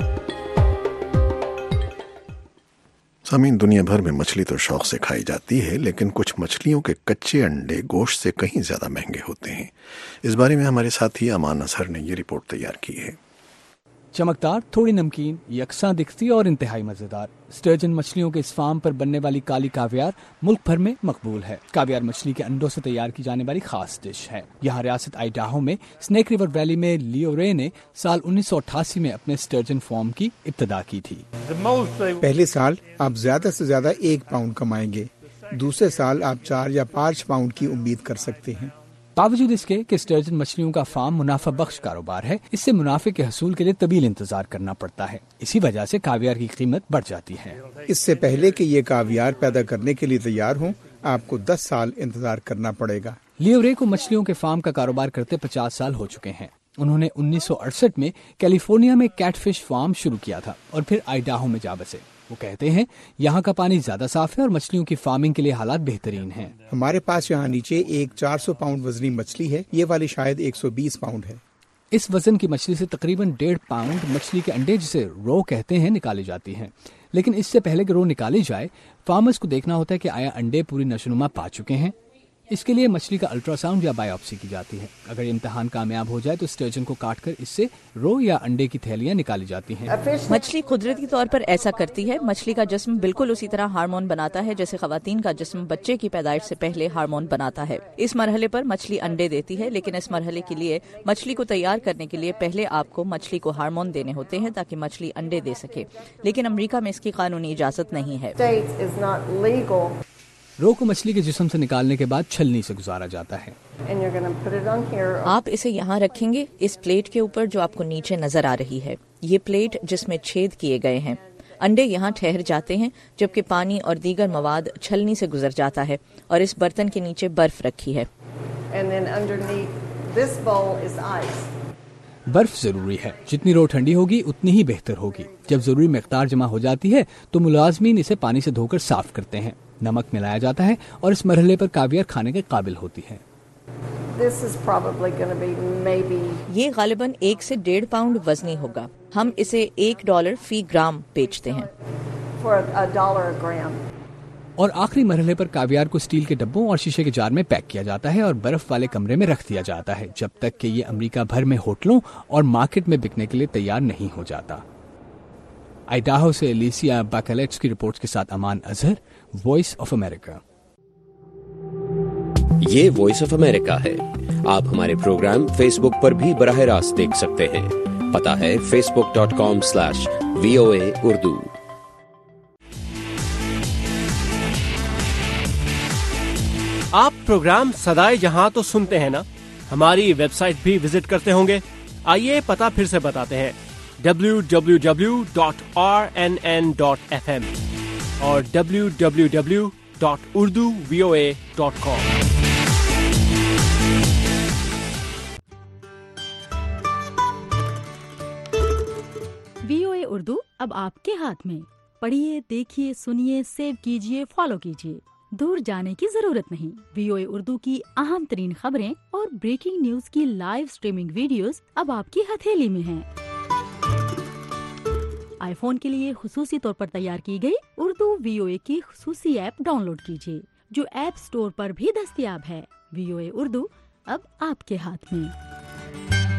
سامعین، دنیا بھر میں مچھلی تو شوق سے کھائی جاتی ہے، لیکن کچھ مچھلیوں کے کچے انڈے گوشت سے کہیں زیادہ مہنگے ہوتے ہیں۔ اس بارے میں ہمارے ساتھی امان اظہر نے یہ رپورٹ تیار کی ہے۔ چمکدار، تھوڑی نمکین، یکساں دکھتی اور انتہائی مزیدار سٹرجن مچھلیوں کے اس فارم پر بننے والی کالی کاویار ملک بھر میں مقبول ہے۔ کاویار مچھلی کے انڈوں سے تیار کی جانے والی خاص ڈش ہے۔ یہاں ریاست آئیڈاہو میں سنیک ریور ویلی میں لیو رے نے سال انیس سو اٹھاسی میں اپنے سٹرجن فارم کی ابتدا کی تھی۔ پہلے سال آپ زیادہ سے زیادہ ایک پاؤنڈ کمائیں گے، دوسرے سال آپ چار یا پانچ پاؤنڈ کی امید کر سکتے ہیں۔ باوجود اس کے کہ سٹرجن مچھلیوں کا فارم منافع بخش کاروبار ہے، اس سے منافع کے حصول کے لیے طویل انتظار کرنا پڑتا ہے۔ اسی وجہ سے کاویار کی قیمت بڑھ جاتی ہے۔ اس سے پہلے کہ یہ کاویار پیدا کرنے کے لیے تیار ہوں، آپ کو دس سال انتظار کرنا پڑے گا۔ لیو رے کو مچھلیوں کے فارم کا کاروبار کرتے پچاس سال ہو چکے ہیں۔ انہوں نے انیس سو اڑسٹھ میں کیلیفورنیا میں کیٹ فش فارم شروع کیا تھا اور پھر آئیڈاہو میں جا بسے۔ وہ کہتے ہیں یہاں کا پانی زیادہ صاف ہے اور مچھلیوں کی فارمنگ کے لیے حالات بہترین ہیں۔ ہمارے پاس یہاں نیچے ایک چار سو پاؤنڈ وزنی مچھلی ہے، یہ والی شاید ایک سو بیس پاؤنڈ ہے۔ اس وزن کی مچھلی سے تقریباً ڈیڑھ پاؤنڈ مچھلی کے انڈے، جسے رو کہتے ہیں، نکالی جاتی ہیں۔ لیکن اس سے پہلے کہ رو نکالی جائے، فارمرز کو دیکھنا ہوتا ہے کہ آیا انڈے پوری نشوونما پا چکے ہیں۔ اس کے لیے مچھلی کا الٹرا ساؤنڈ یا بایوپسی کی جاتی ہے۔ اگر یہ امتحان کامیاب ہو جائے تو سٹرجن کو کاٹ کر اس سے رو یا انڈے کی تھیلیاں نکالی جاتی ہیں۔ مچھلی قدرتی طور پر ایسا کرتی ہے۔ مچھلی کا جسم بالکل اسی طرح ہارمون بناتا ہے جیسے خواتین کا جسم بچے کی پیدائش سے پہلے ہارمون بناتا ہے۔ اس مرحلے پر مچھلی انڈے دیتی ہے، لیکن اس مرحلے کے لیے مچھلی کو تیار کرنے کے لیے پہلے آپ کو مچھلی کو ہارمون دینے ہوتے ہیں تاکہ مچھلی انڈے دے سکے، لیکن امریکہ میں اس کی قانونی اجازت نہیں ہے۔ رو کو مچھلی کے جسم سے نکالنے کے بعد چھلنی سے گزارا جاتا ہے۔ آپ اسے یہاں رکھیں گے اس پلیٹ کے اوپر جو آپ کو نیچے نظر آ رہی ہے۔ یہ پلیٹ جس میں چھید کیے گئے ہیں، انڈے یہاں ٹھہر جاتے ہیں جبکہ پانی اور دیگر مواد چھلنی سے گزر جاتا ہے اور اس برتن کے نیچے برف رکھی ہے۔ برف ضروری ہے، جتنی رو ٹھنڈی ہوگی اتنی ہی بہتر ہوگی۔ جب ضروری مقدار جمع ہو جاتی ہے تو ملازمین اسے پانی سے دھو کر صاف کرتے ہیں، نمک ملایا جاتا ہے اور اس مرحلے پر کاویار کھانے کے قابل ہوتی ہے۔ یہ غالباً ایک سے ڈیڑھ پاؤنڈ وزنی ہوگا۔ ہم اسے ایک ڈالر فی گرام بیچتے ہیں۔ اور آخری مرحلے پر کاویار کو اسٹیل کے ڈبوں اور شیشے کے جار میں پیک کیا جاتا ہے اور برف والے کمرے میں رکھ دیا جاتا ہے جب تک کہ یہ امریکہ بھر میں ہوٹلوں اور مارکیٹ میں بکنے کے لیے تیار نہیں ہو جاتا۔ آئیڈاہو سے لیسیا باکلیٹس کی رپورٹ کے ساتھ امان اظہر، وائس آف امریکہ۔ یہ وائس آف امریکہ ہے۔ آپ ہمارے پروگرام فیس بک پر بھی براہ راست دیکھ سکتے ہیں۔ پتہ ہے Facebook dot com slash V O A Urdu. آپ پروگرام سدائے جہاں تو سنتے ہیں نا، ہماری ویب سائٹ بھی وزٹ کرتے ہوں گے۔ آئیے پتہ پھر سے بتاتے ہیں، W W W dot R N N dot F M اور W W W dot Urdu V O A dot com. V O A Urdu اب آپ کے ہاتھ میں۔ پڑھیے، دیکھیے، سنیے، سیو کیجیے، فالو کیجیے۔ دور جانے کی ضرورت نہیں۔ وی او اے اردو کی اہم ترین خبریں اور بریکنگ نیوز کی لائیو سٹریمنگ ویڈیوز اب آپ کی ہتھیلی میں ہیں۔ آئی فون کے لیے خصوصی طور پر تیار کی گئی اردو وی او اے کی خصوصی ایپ ڈاؤن لوڈ کیجیے، جو ایپ سٹور پر بھی دستیاب ہے۔ وی او اے اردو اب آپ کے ہاتھ میں۔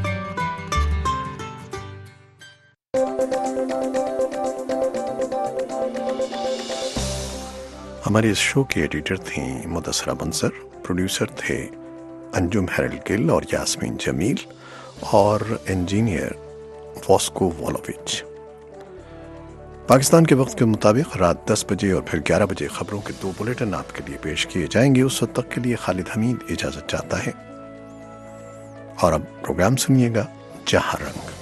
ہمارے اس شو کی ایڈیٹر تھیں مدثرہ منصر، پروڈیوسر تھے انجم ہیرل گل اور یاسمین جمیل، اور انجینئر واسکو والووچ۔ پاکستان کے وقت کے مطابق رات دس بجے اور پھر گیارہ بجے خبروں کے دو بلیٹن آپ کے لیے پیش کیے جائیں گے۔ اس وقت تک کے لیے خالد حمید اجازت چاہتا ہے، اور اب پروگرام سنیے گا جہاں رنگ۔